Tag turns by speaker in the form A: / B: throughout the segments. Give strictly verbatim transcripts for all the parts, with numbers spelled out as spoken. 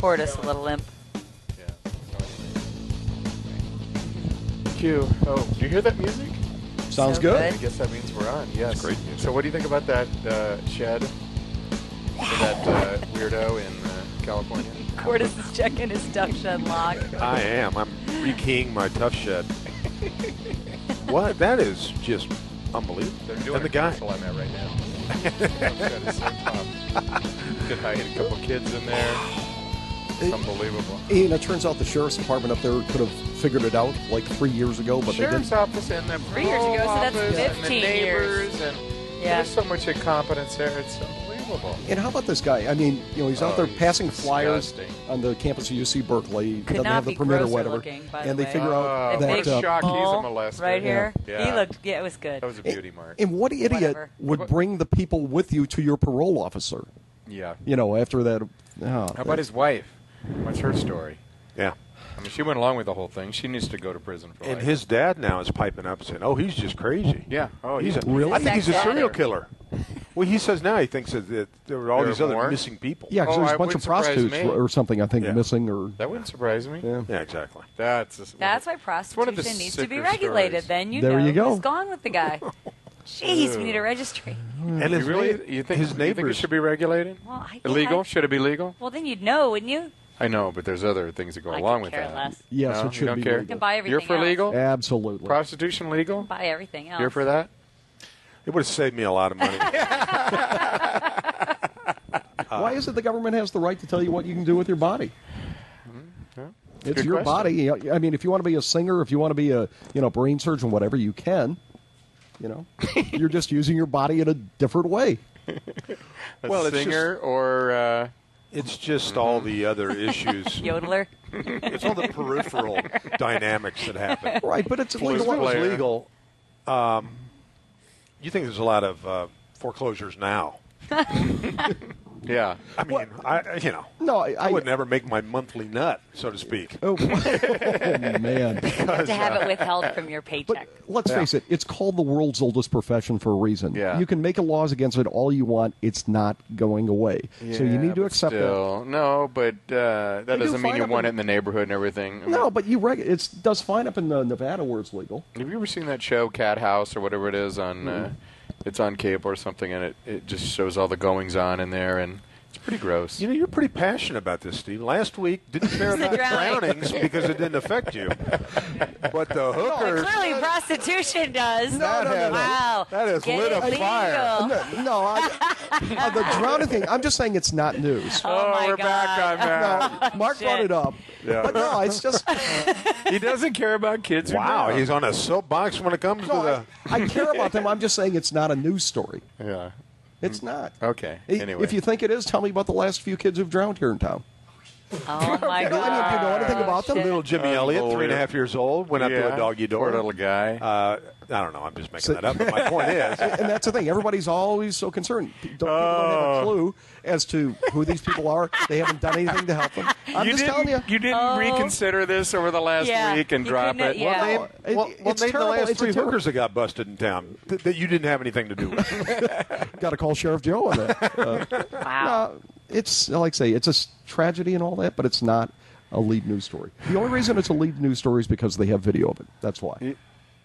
A: Cordis, a little limp.
B: Yeah. Q. Oh, do you hear that music?
C: Sounds
A: So
C: good.
A: good.
B: I guess that means we're on. Yes.
D: That's great music.
B: So, what do you think about that uh, shed for that uh, weirdo in uh, California?
A: Cordis is checking his Tough Shed lock.
D: I am. I'm rekeying my Tough Shed. What? That is just unbelievable.
B: They're doing
D: and
B: a
D: the guy.
B: commercial on that right now. Tough Shed is so tough. Could hide a couple kids in there. It's unbelievable.
C: And it turns out the sheriff's department up there could have figured it out like three years ago, but
B: Sheriff's
C: they didn't.
B: office and the
A: Three years ago, so that's
B: office and the
A: fifteen years.
B: neighbors and
A: Yeah.
B: there's so much incompetence there. It's unbelievable.
C: And how about this guy? I mean, you know, he's out
B: Oh,
C: there
B: he's
C: passing flyers
B: disgusting.
C: on the campus of U C Berkeley.
A: Could
C: doesn't
A: not
C: have the
A: be
C: permit or
A: grosser
C: whatever.
A: looking, by
C: and
A: the
C: they
A: way.
C: figure out
B: Oh,
C: that.
B: what a
C: uh,
B: shock. He's a
A: Paul,
B: molester.
A: right here.
B: Yeah.
A: He looked. Yeah, it was good.
B: That was a beauty mark.
C: And what idiot
A: Whatever.
C: would bring the people with you to your parole officer?
B: Yeah.
C: You know, after that. Oh,
B: How about his wife? What's her story?
D: Yeah.
B: I mean, she went along with the whole thing. She needs to go to prison for
D: And
B: life.
D: his dad now is piping up saying, "Oh, he's just crazy."
B: Yeah. Oh,
D: He's
B: yeah.
D: a,
C: Really?
D: I think he's a
A: Sex
D: serial
A: addict.
D: killer. Well, he says now he thinks that, that there are all
B: There
D: these
B: are
D: other
B: more?
D: missing people.
C: Yeah, because
B: Oh,
C: there's
B: I
C: a bunch of
B: wouldn't surprise
C: prostitutes
B: me.
C: or something, I think,
D: Yeah.
C: missing. Or
B: That wouldn't surprise me.
C: yeah.
D: Yeah, exactly.
B: That's just
A: That's why
B: one of the
A: prostitution needs to be
B: sicker
A: regulated.
B: stories.
A: Then you
C: There
A: know
C: you go.
A: who's gone with the guy. Jeez, we need a registry.
D: And
B: You
D: his
B: really?
D: neigh-
B: You think
D: his
B: you think it
D: neighbors
B: should be regulated?
A: Well, I,
B: Illegal?
A: yeah,
B: Should it be legal?
A: well, then you'd know, wouldn't you?
B: I know, but there's other things that go
A: I
B: along
A: could
B: with
A: care
B: that.
A: less.
C: Yes,
B: No,
C: it should
B: you don't
C: be
B: care?
A: You
C: legal.
A: can buy everything
B: You're for
A: else.
B: legal?
C: Absolutely.
B: Prostitution legal?
A: Buy everything else.
B: You're for that?
D: It would have saved me a lot of money.
C: Why is it the government has the right to tell you what you can do with your body?
B: Yeah.
C: It's
B: Good
C: your
B: question.
C: body. I mean, if you want to be a singer, if you want to be a you know brain surgeon, whatever, you can. You know, you're just using your body in a different way.
B: A
D: Well, it's
B: singer or uh,
D: It's just all the other issues.
A: Yodeler.
D: It's all the peripheral dynamics that happen.
C: Right, but it's
D: If
C: legal.
D: it was
B: player.
D: legal, um, you think there's a lot of uh, foreclosures now.
B: yeah.
D: I mean, I you know,
C: No, I,
D: I would never make my monthly nut, so to speak.
C: Oh, oh, man.
A: to have it withheld from your
C: But
A: paycheck.
C: let's
B: Yeah.
C: face it, it's called the world's oldest profession for a reason.
B: Yeah.
C: You can make laws against it all you want. It's not going away. so you
B: Yeah,
C: need to
B: but
C: accept
B: still, No, but uh, that
C: They do
B: doesn't mean
C: fine
B: you
C: up
B: want
C: in-
B: it in the neighborhood and everything. I
C: that.
B: mean,
C: No, but you reg- it does fine up in uh, Nevada where it's legal.
B: Have you ever seen that show, Cat House, or whatever it is on? Uh,
C: Mm-hmm.
B: it's on cable or something, and it, it just shows all the goings on in there, and it's pretty gross.
D: You know, you're pretty passionate about this, Steve. Last week, didn't care
A: The
D: about
A: drowning.
D: drownings because it didn't affect you. But the
A: Well,
D: hookers,
A: clearly, prostitution does.
D: no, no, no.
A: Wow.
D: That has
A: Get
D: lit
A: it
D: a
A: legal.
D: fire.
C: No, no I, uh, the drowning thing, I'm just saying it's not news.
A: Oh, my
B: we're
A: God.
B: back on that.
C: No, Mark
A: Shit.
C: brought it up.
D: Yeah.
C: But no, it's just,
B: He doesn't care about kids. who
D: wow,
B: drown.
D: he's on a soapbox when it comes
C: no,
D: to the.
C: I, I care about them. I'm just saying it's not a news story.
B: Yeah.
C: It's not.
B: Okay.
C: I-
B: Anyway.
C: If you think it is, tell me about the last few kids who've drowned here in town.
A: Oh, my
C: You know, I mean,
A: God.
C: do you know anything about them?
A: Shit.
D: Little Jimmy Elliott, three and a half years old, went up to
B: Yeah,
D: a doggy door.
B: Poor little guy.
D: Uh, I don't know. I'm just making
C: So-
D: that up. But my point is,
C: And that's the thing. Everybody's always so concerned. Don't, people don't have a
B: Oh.
C: clue as to who these people are. They haven't done anything to help them. I'm
B: you
C: just
B: didn't,
C: telling you.
B: didn't
A: Oh.
B: reconsider this over the last
A: Yeah,
B: week and
A: you
B: drop
A: couldn't-
B: it.
A: yeah.
D: well, name,
C: it-
D: well, well,
C: it's
D: name the
C: terrible.
D: last
C: It's a
D: three
C: terrible-
D: hookers that got busted in town th- that you didn't have anything to do with.
C: Got to call Sheriff Joe on that. Uh,
A: Wow.
C: no, it's like I say, it's a s- tragedy and all that, but it's not a lead news story. The only reason it's a lead news story is because they have video of it. That's why.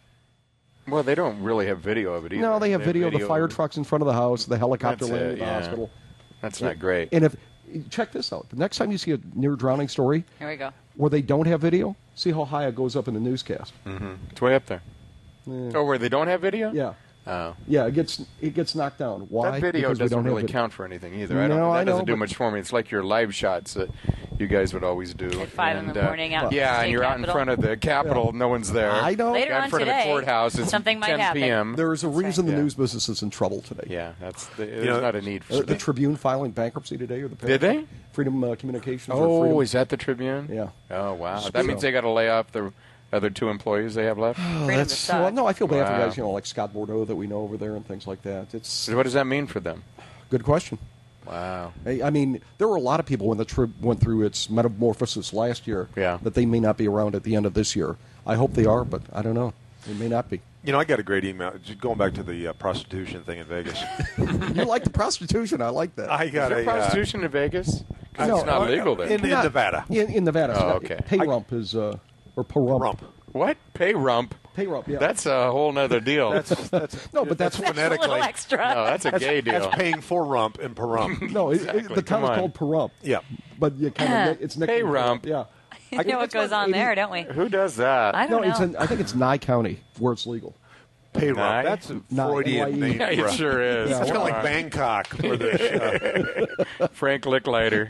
B: Well, they don't really have video of it either.
C: No, they have video of the fire
B: of-
C: trucks in front of the house, the helicopter
B: That's
C: landing
B: it,
C: at the
B: yeah.
C: hospital.
B: That's not great.
C: And if check this out, the next time you see a near drowning story
A: Here we go.
C: where they don't have video, see how high it goes up in the newscast.
B: It's way up there. Oh, where they don't have video?
C: Yeah.
B: Oh.
C: Yeah, it gets it gets knocked down. Why?
B: That video
C: Because we
B: doesn't
C: don't have
B: really
C: vid-
B: count for anything either. I
C: No,
B: don't, that
C: I know,
B: doesn't do
C: but-
B: much for me. It's like your live shots that you guys would always do.
A: At five in
B: And,
A: the
B: uh,
A: morning out in the
B: Yeah,
A: state
B: and you're out in
A: capitol.
B: front of the Capitol. No one's there.
C: I know.
A: Later
B: You're
A: on
B: in front
A: today,
B: of the courthouse. It's
A: something might
B: ten
A: happen.
B: p.m.
C: There is a reason the
B: Yeah.
C: news business is in trouble today.
B: Yeah, that's the, there's
D: know,
B: not a need for
C: Uh, the
B: it.
C: Tribune filing bankruptcy today, or the
B: Did they?
C: Freedom uh, Communications? or Freedom,
B: Oh, is that the Tribune?
C: Yeah.
B: Oh, wow.
C: So-
B: That means they got to lay off the other two employees they have left?
C: Oh,
A: Freedom to
C: that's
A: suck.
C: well, no, I feel bad for
B: Wow.
C: guys, you know, like Scott Bordeaux that we know over there and things like that. It's
B: So what does that mean for them?
C: good question.
B: Wow.
C: I I mean, there were a lot of people when the Trib went through its metamorphosis last year
B: Yeah.
C: that they may not be around at the end of this year. I hope they are, but I don't know. They may not be.
D: You know, I got a great email. Just going back to the uh, prostitution thing in Vegas.
C: You like the prostitution. I like that.
D: I
B: Is
D: got
B: there
D: a uh,
B: prostitution in Vegas? 'Cause it's not legal there.
D: In, in
C: Not-
D: Nevada.
C: In, in Nevada.
B: Oh,
C: So
B: okay.
C: Pay rump is, uh, or parump.
D: Rump.
B: What? Pay rump?
C: Pay rump, yeah.
B: That's a whole nother deal.
D: That's, that's,
C: No, but that's-
A: That's a
D: phonetically.
A: little extra.
B: no, that's a gay deal.
D: That's paying for rump and parump.
C: no, it, it,
B: Exactly.
C: the town
B: Come
C: is
B: on.
C: called Pahrump.
D: Yeah.
C: But you kind of, it's nicknamed
B: Pay rump.
C: Yeah.
A: You know what goes on there, don't we?
B: Who does that?
A: I
C: No,
A: don't
C: it's
A: know.
C: in, I think it's Nye County where it's legal.
D: Pay
B: Nye?
D: rump. That's a
C: Nye,
D: Freudian
C: N Y E.
D: name.
B: Yeah,
D: for
B: it
D: a-
B: sure is.
C: Yeah,
D: It's kind of
B: Come
D: like
B: on.
D: Bangkok. For the, uh,
B: Frank Licklater.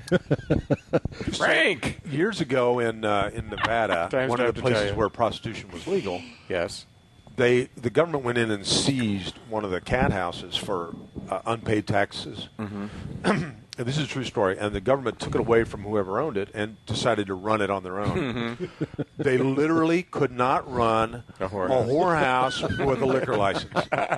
B: Frank!
D: years ago in uh, in Nevada,
B: Times
D: one
B: don't
D: of the
B: have to tell
D: places
B: you.
D: where prostitution was legal,
B: Yes.
D: they the government went in and seized one of the cat houses for uh, unpaid taxes.
B: Mm-hmm.
D: And this is a true story. And the government took it away from whoever owned it and decided to run it on their own.
B: Mm-hmm.
D: They literally could not run
B: A whorehouse.
D: a whorehouse with a liquor license.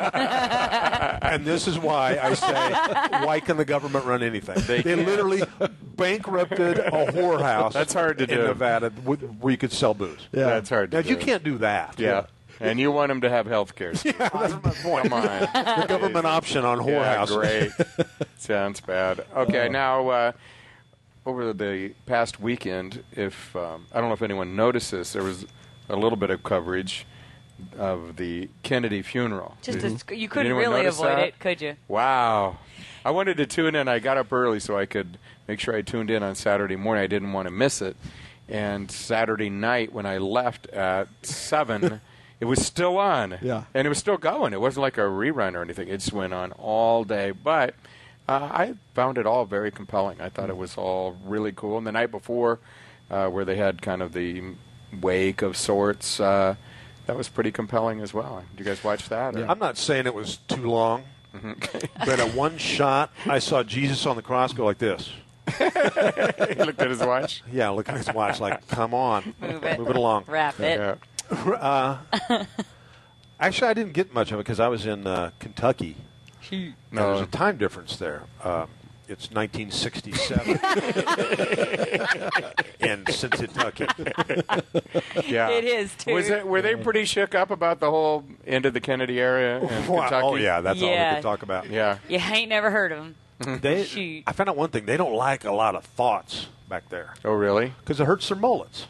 D: And this is why I say, why can the government run anything?
B: They
D: They,
B: can't.
D: literally bankrupted a whorehouse.
B: That's hard to
D: in
B: do.
D: Nevada with- where you could sell booze.
C: Yeah.
B: That's hard to
D: Now
B: do.
D: you can't do that.
B: Yeah. And you want them to have health care.
D: That's my point.
B: Come on.
D: The government option on
B: Yeah,
D: whorehouse.
B: great. Sounds bad. Okay, now uh, over the past weekend, if um, I don't know if anyone noticed this, there was a little bit of coverage of the Kennedy funeral.
A: Just
B: Did-
A: a, you
B: did
A: couldn't
B: anyone
A: really
B: notice
A: avoid
B: that?
A: it, could you?
B: Wow. I wanted to tune in. I got up early so I could make sure I tuned in on Saturday morning. I didn't want to miss it. And Saturday night when I left at seven, it was still on.
C: Yeah.
B: And it was still going. It wasn't like a rerun or anything. It just went on all day. But uh, I found it all very compelling. I thought it was all really cool. And the night before, uh, where they had kind of the wake of sorts, uh, that was pretty compelling as well. Did you guys watch that? or-
D: I'm not saying it was too long, but at one shot, I saw Jesus on the cross go like this.
B: He looked at his watch.
D: Yeah, look at his watch, like, come on,
A: Move it.
D: move it along.
A: Wrap it.
B: Yeah.
D: Actually, I didn't get much of it because I was in uh, Kentucky.
B: No.
D: Now, there's a time difference there. Um, it's nineteen sixty-seven in Kentucky.
B: Yeah,
A: It is, too.
B: Was it? Were they pretty shook up about the whole end of the Kennedy area in
D: Wow.
B: Kentucky?
D: Oh yeah, that's all we
A: Yeah.
D: could talk about.
B: Yeah.
A: You ain't never heard of him.
D: They,
A: Shoot.
D: I found out one thing: they don't like a lot of thoughts back there
B: Oh, really?
D: because it hurts their mullets.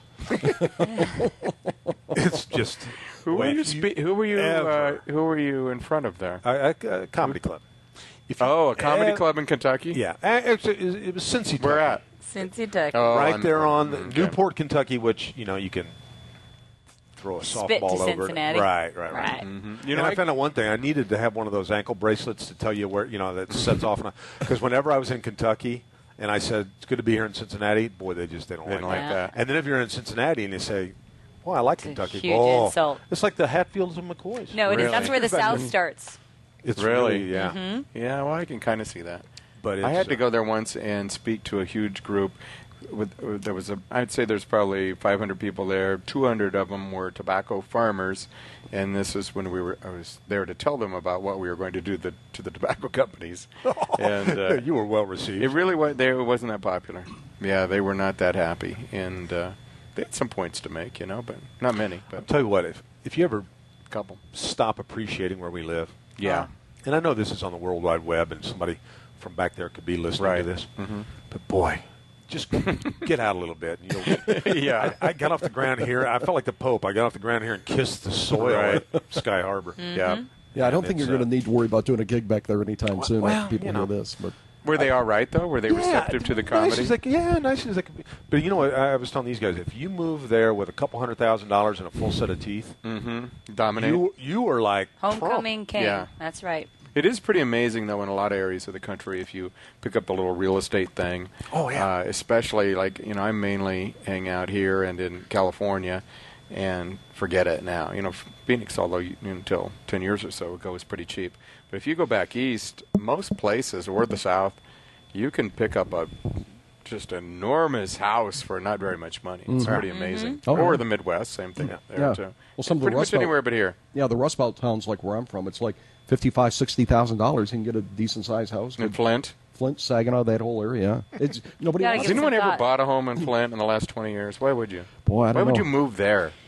D: It's just
B: Who were
D: when
B: you? Spe- who were you? Uh,
D: ever-
B: who were you in front of there?
D: a, a, a comedy club. If you
B: Oh, a comedy
D: ev-
B: club in Kentucky.
D: Yeah, Uh, it's, it, it was Cincy.
B: Where at?
A: Cincy Duck.
B: Oh,
D: right
B: on-
D: there on the
B: okay.
D: Newport, Kentucky, which you know you can throw a
A: Spit to
D: softball over. it.
A: Cincinnati.
D: Right, right, right.
A: Right.
B: You
D: You
B: know,
D: know, I
B: I-
D: found out one thing. I needed to have one of those ankle bracelets to tell you where you know that sets off. Because whenever I was in Kentucky and I said it's good to be here in Cincinnati, boy, they just they don't
B: They
D: like
B: don't
D: that.
B: like that.
D: And then if you're in Cincinnati and you say, "Well, I like
A: a
D: Kentucky,"
A: huge
D: oh,
A: insult.
D: it's like the Hatfields and McCoys.
A: No, it is.
B: Really?
A: That's where the
D: Back
A: South
D: then.
A: starts.
D: It's
B: Really?
D: really, yeah.
A: Mm-hmm.
B: Yeah, well, I can kind of see that.
D: But it's,
B: I had to
D: uh,
B: go there once and speak to a huge group. With, with there was a, I'd say there's probably five hundred people there. two hundred of them were tobacco farmers, and this is when we were. I was there to tell them about what we were going to do the, to the tobacco companies. And uh,
D: you were well received.
B: it really was. They, it wasn't that popular. Yeah, they were not that happy, and uh, they had some points to make, you know, but not many,
D: I'll
B: but
D: tell you what, if if you ever
B: a couple.
D: stop appreciating where we live,
B: Yeah.
D: and I know this is on the World Wide Web, and somebody from back there could be listening
B: Right.
D: to this,
B: Mhm.
D: but boy, just get out a little bit. You know,
B: Yeah.
D: I, I got off the ground here. I felt like the Pope. I got off the ground here and kissed the soil
B: Right.
D: at Sky Harbor.
B: Yeah.
C: Yeah, I don't
D: And
C: think you're
D: it's,
C: going
D: uh,
C: to need to worry about doing a gig back there anytime soon
D: well,
C: after people
D: you know.
C: hear this. But
B: Were they all right though? Were they receptive to the
D: Nice
B: comedy?
D: as they, yeah, nice as they could be. But you know what? I I was telling these guys, if you move there with a couple hundred thousand dollars and a full set of teeth,
B: mm-hmm. Dominate.
D: you you are like
A: Homecoming
D: Trump.
A: king.
B: Yeah.
A: That's right.
B: It is pretty amazing, though, in a lot of areas of the country, if you pick up the little real estate thing.
D: Oh, yeah.
B: Uh, especially, like, you know, I mainly hang out here and in California, and forget it now. You know, Phoenix, although you, until ten years or so ago, was pretty cheap. But if you go back east, most places, or the south, you can pick up a just enormous house for not very much money. It's pretty amazing.
C: Oh,
B: or
C: yeah.
B: the Midwest, same thing
D: Yeah.
B: there,
C: Yeah.
B: too.
C: Well, some of the
B: pretty
C: Rust
B: much
C: Belt-
B: anywhere but here.
C: yeah, the Rust Belt towns like where I'm from, it's like fifty-five, sixty thousand dollars. You can get a decent sized house.
B: In Flint.
C: Flint, Saginaw, that whole area. It's nobody.
A: Gotta
C: wants
B: Has
A: give
C: it.
B: anyone
A: some
B: ever
A: thought.
B: bought a home in Flint in the last twenty years? Why would you?
C: Boy, I
B: Why
C: don't
B: would
C: know.
B: you move there?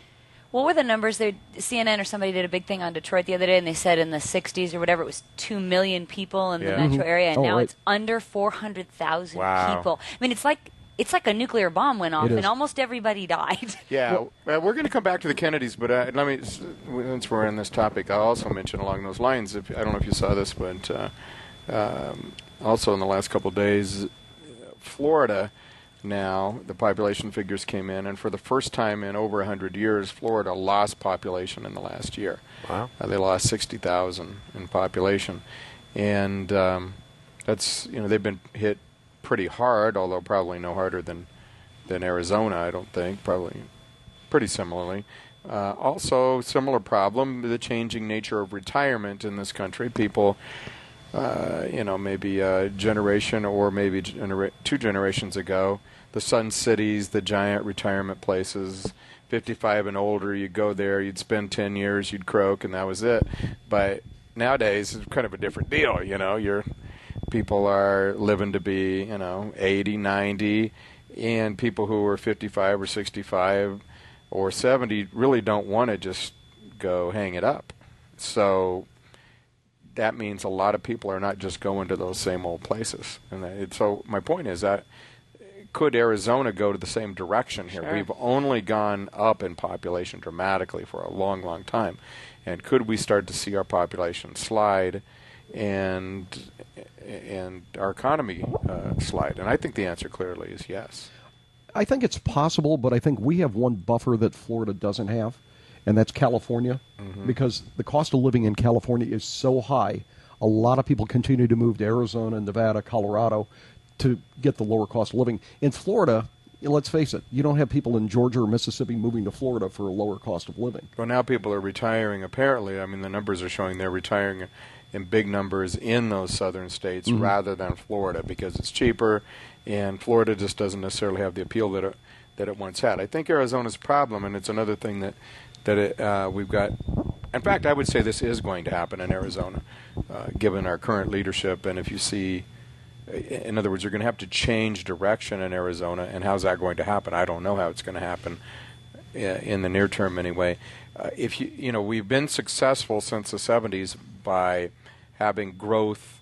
A: What were the numbers? They, C N N or somebody did a big thing on Detroit the other day, and they said in the sixties or whatever, it was two million people in
B: Yeah.
A: the metro
C: Mhm.
A: area, and
C: Oh,
A: now
C: right.
A: it's under four hundred thousand
B: Wow.
A: people. I mean, it's like it's like a nuclear bomb went off,
C: It is.
A: and almost everybody died.
B: Yeah, well, we're going to come back to the Kennedys, but uh, let me, since we're on this topic, I'll also mention along those lines. If, I don't know if you saw this, but uh, um, also in the last couple of days, Florida. Now the population figures came in, and for the first time in over one hundred years, Florida lost population in the last year.
D: Wow.
B: Uh, they lost sixty thousand in population, and um, that's you know they've been hit pretty hard, although probably no harder than than Arizona. I don't think probably pretty similarly. Uh, also, similar problem: the changing nature of retirement in this country. People. Uh, you know, maybe a generation or maybe genera- two generations ago, the Sun Cities, the giant retirement places, fifty-five and older, you'd go there, you'd spend ten years, you'd croak, and that was it. But nowadays, it's kind of a different deal, you know. You're, people are living to be, you know, eighty, ninety, and people who are fifty-five or sixty-five or seventy really don't want to just go hang it up. So that means a lot of people are not just going to those same old places. And it, so my point is that could Arizona go to the same direction here?
A: Sure.
B: We've only gone up in population dramatically for a long, long time. And could we start to see our population slide and and our economy uh, slide? And I think the answer clearly is yes.
C: I think it's possible, but I think we have one buffer that Florida doesn't have, and that's California,
B: Mm-hmm.
C: because the cost of living in California is so high. A lot of people continue to move to Arizona, Nevada, Colorado to get the lower cost of living. In Florida, let's face it, you don't have people in Georgia or Mississippi moving to Florida for a lower cost of living.
B: Well, now people are retiring, apparently. I mean, the numbers are showing they're retiring in big numbers in those southern states
C: Mm-hmm.
B: rather than Florida because it's cheaper, and Florida just doesn't necessarily have the appeal that it, that it once had. I think Arizona's problem, and it's another thing that, that it, uh, we've got. In fact, I would say this is going to happen in Arizona, uh, given our current leadership. And if you see, in other words, you're going to have to change direction in Arizona, and how's that going to happen? I don't know how it's going to happen uh, in the near term anyway. Uh, if you, you know, we've been successful since the seventies by having growth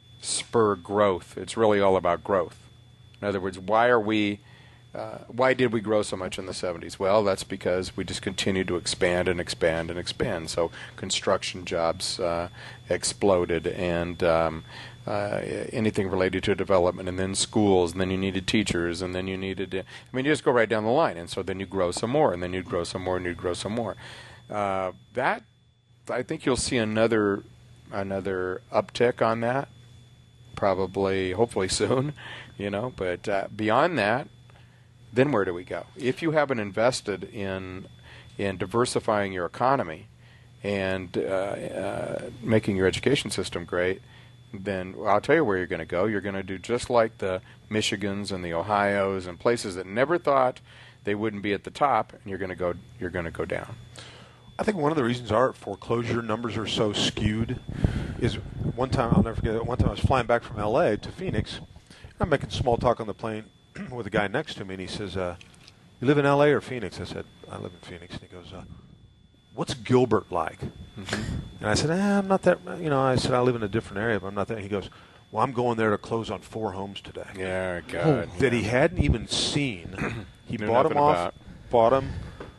B: spur growth. It's really all about growth. In other words, why are we Uh, why did we grow so much in the seventies? Well, that's because we just continued to expand and expand and expand. So construction jobs uh, exploded, and um, uh, anything related to development, and then schools, and then you needed teachers, and then you needed, I mean, you just go right down the line. And so then you grow some more, and then you'd grow some more, and you'd grow some more. Uh, that, I think you'll see another another uptick on that, probably, hopefully soon, you know. But uh, beyond that, then where do we go? If you haven't invested in in diversifying your economy and uh, uh, making your education system great, then well, I'll tell you where you're going to go. You're going to do just like the Michigans and the Ohios and places that never thought they wouldn't be at the top, and you're going to go you're going to go down.
D: I think one of the reasons our foreclosure numbers are so skewed is one time, I'll never forget it, one time I was flying back from L A to Phoenix. I'm making small talk on the plane with a guy next to me, and he says, uh, you live in L A or Phoenix? I said, I live in Phoenix. And he goes, uh, what's Gilbert like? Mm-hmm. And I said, eh, I'm not that, you know, I said, I live in a different area, but I'm not that. He goes, well, I'm going there to close on four homes today.
B: Yeah, God.
D: That he hadn't even seen. He
B: Knew
D: bought them
B: nothing
D: off,
B: about.
D: bought them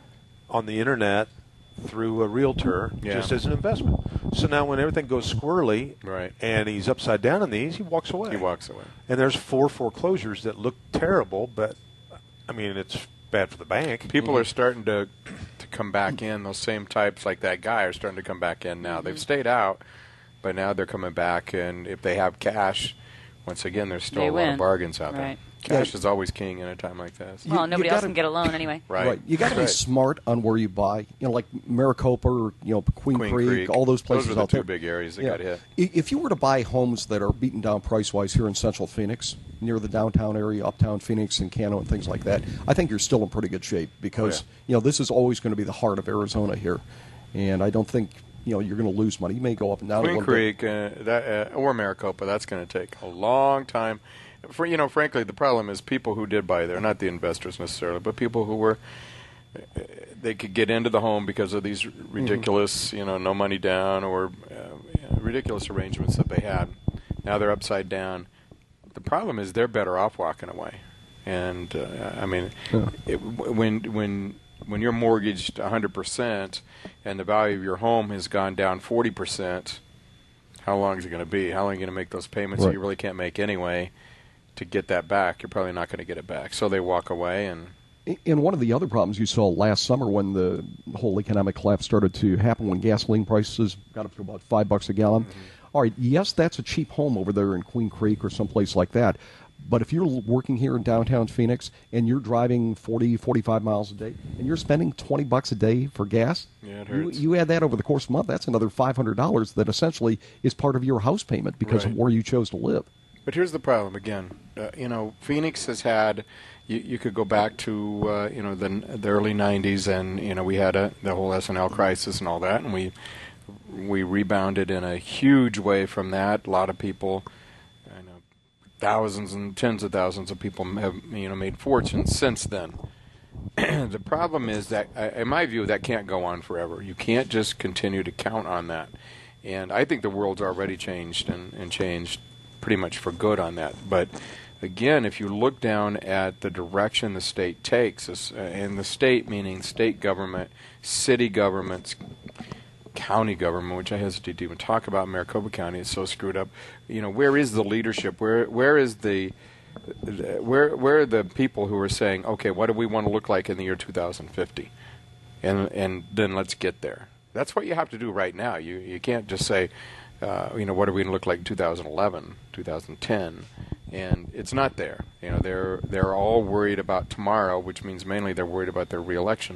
D: on the internet through a realtor
B: Yeah.
D: just as an investment. So now when everything goes squirrely
B: Right.
D: and he's upside down on these, he walks away.
B: He walks away.
D: And there's four foreclosures that look terrible, but, I mean, it's bad for the bank.
B: People are starting to to come back in. Those same types like that guy are starting to come back in now. They've stayed out, but now they're coming back. And if they have cash, once again, there's still
A: They
B: a lot
A: win.
B: of bargains out there.
A: Right.
B: Cash
C: Yeah.
B: is always king in a time like this.
C: You-
A: Well,
C: you
A: nobody else
C: gotta-
A: can get a loan anyway.
B: Right.
C: You got to be
B: Right.
C: smart on where you buy. You know, like Maricopa or you know Queen,
B: Queen
C: Creek,
B: Creek.
C: all those places
B: Those are the
C: out
B: two
C: there.
B: big areas that
C: Yeah.
B: got hit.
C: I- If you were to buy homes that are beaten down price-wise here in Central Phoenix, near the downtown area, uptown Phoenix and Cano and things like that, I think you're still in pretty good shape because
B: Oh, yeah.
C: you know this is always going to be the heart of Arizona here, and I don't think you know you're going to lose money. You may go up and down a
B: Queen
C: little bit.
B: Creek uh, that, uh, or Maricopa, that's going to take a long time. For you know, frankly, the problem is people who did buy there, not the investors necessarily, but people who were they could get into the home because of these ridiculous, mm-hmm. you know, no money down or uh, you know, ridiculous arrangements that they had. Now they're upside down. The problem is they're better off walking away. And uh, I mean, yeah. it, when when when you're mortgaged one hundred percent and the value of your home has gone down forty percent, how long is it going to be? How long are you going to make those payments
C: right.
B: that you really can't make anyway to get that back? You're probably not going to get it back. So they walk away. And
C: And one of the other problems you saw last summer when the whole economic collapse started to happen, when gasoline prices got up to about five bucks a gallon. Mm-hmm. All right, yes, that's a cheap home over there in Queen Creek or someplace like that. But if you're working here in downtown Phoenix and you're driving forty, forty-five miles a day and you're spending twenty bucks a day for gas,
B: yeah, it
C: you,
B: hurts.
C: you add that over the course of a month, that's another five hundred dollars that essentially is part of your house payment because
B: right.
C: of where you chose to live.
B: But here's the problem again. Uh, you know, Phoenix has had, you, you could go back to, uh, you know, the, the early nineties and, you know, we had a, the whole S N L crisis and all that, and we we rebounded in a huge way from that. A lot of people, I know, thousands and tens of thousands of people have, you know, made fortunes since then. The problem is that, uh, in my view, that can't go on forever. You can't just continue to count on that. And I think the world's already changed and, and changed pretty much for good on that. But again, if you look down at the direction the state takes, uh, and the state meaning state government, city governments, county government, which I hesitate to even talk about. Maricopa County is so screwed up. You know, where is the leadership? Where where is the where where are the people who are saying, okay, what do we want to look like in the year two thousand fifty, and and then let's get there. That's what you have to do right now. You you can't just say, uh, you know, what are we going to look like in two thousand eleven, two thousand ten, and it's not there. You know, they're they're all worried about tomorrow, which means mainly they're worried about their reelection.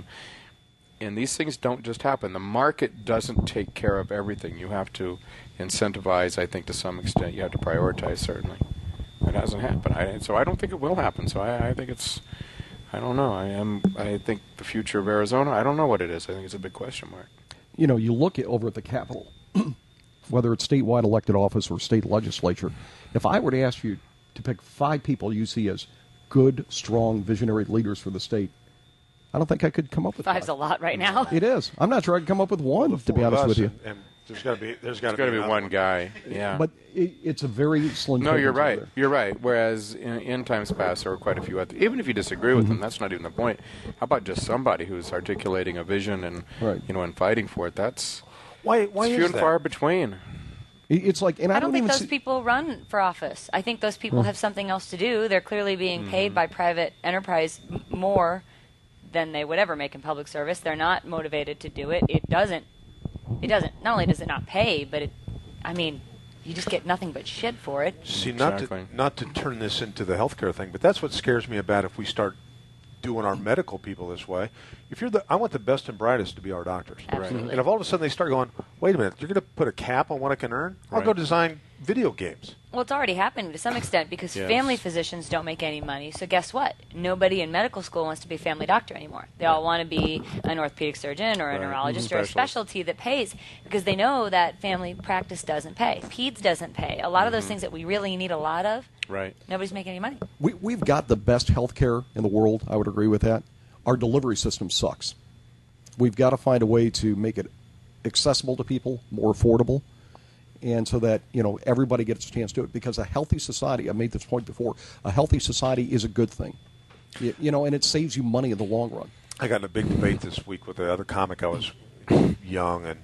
B: And these things don't just happen. The market doesn't take care of everything. You have to incentivize, I think, to some extent. You have to prioritize, certainly. It hasn't happened. I, so I don't think it will happen. So I, I think it's, I don't know. I am. I think the future of Arizona, I don't know what it is. I think it's a big question mark.
C: You know, you look at over at the Capitol, whether it's statewide elected office or state legislature, if I were to ask you to pick five people you see as good, strong, visionary leaders for the state, I don't think I could come up with
A: Five's
C: five.
A: a lot right now.
C: It is. I'm not sure I could come up with one,
D: well,
C: to be honest with you.
D: And, and there's got to be there's got
B: There's
D: to
B: be,
D: be
B: one
D: one
B: guy. Yeah.
C: But it, it's a very slim.
B: No, you're
C: pickings
B: right.
C: over there.
B: You're right. Whereas in, in times past, there were quite a few other. Even if you disagree with
C: Mm-hmm.
B: them, that's not even the point. How about just somebody who's articulating a vision and
C: Right.
B: you know and fighting for it? That's
D: Why why
B: it's
D: is
B: few and
D: that?
B: far between.
C: It- It's like, and I,
A: I don't think
C: even
A: those
C: see,
A: people run for office. I think those people have something else to do. They're clearly being paid by private enterprise m- more than they would ever make in public service. They're not motivated to do it. It doesn't. It doesn't. Not only does it not pay, but it. I mean, you just get nothing but shit for it.
D: See, not
B: Exactly.
D: to not to turn this into the healthcare thing, but that's what scares me about if we start doing our medical people this way. If you're the, I want the best and brightest to be our doctors.
A: Absolutely.
D: And if all of a sudden they start going, wait a minute, you're going to put a cap on what I can earn? I'll go
B: Right.
D: design video games.
A: Well, it's already happened to some extent because
B: Yes.
A: family physicians don't make any money. So guess what? Nobody in medical school wants to be a family doctor anymore. They all want to be an orthopedic surgeon or a
B: Right.
A: neurologist
B: Mhm.
A: or a
B: Specialist.
A: specialty that pays because they know that family practice doesn't pay. Peds doesn't pay. A lot of those things that we really need a lot of,
B: Right.
A: nobody's making any money.
C: we, we've got the best health care in the world. I would agree with that. Our delivery system sucks. We've got to find a way to make it accessible to people, more affordable, and so that, you know, everybody gets a chance to do it. Because a healthy society, I made this point before, a healthy society is a good thing. You, you know, and it saves you money in the long run.
D: I got in a big debate this week with the other comic. I was young and,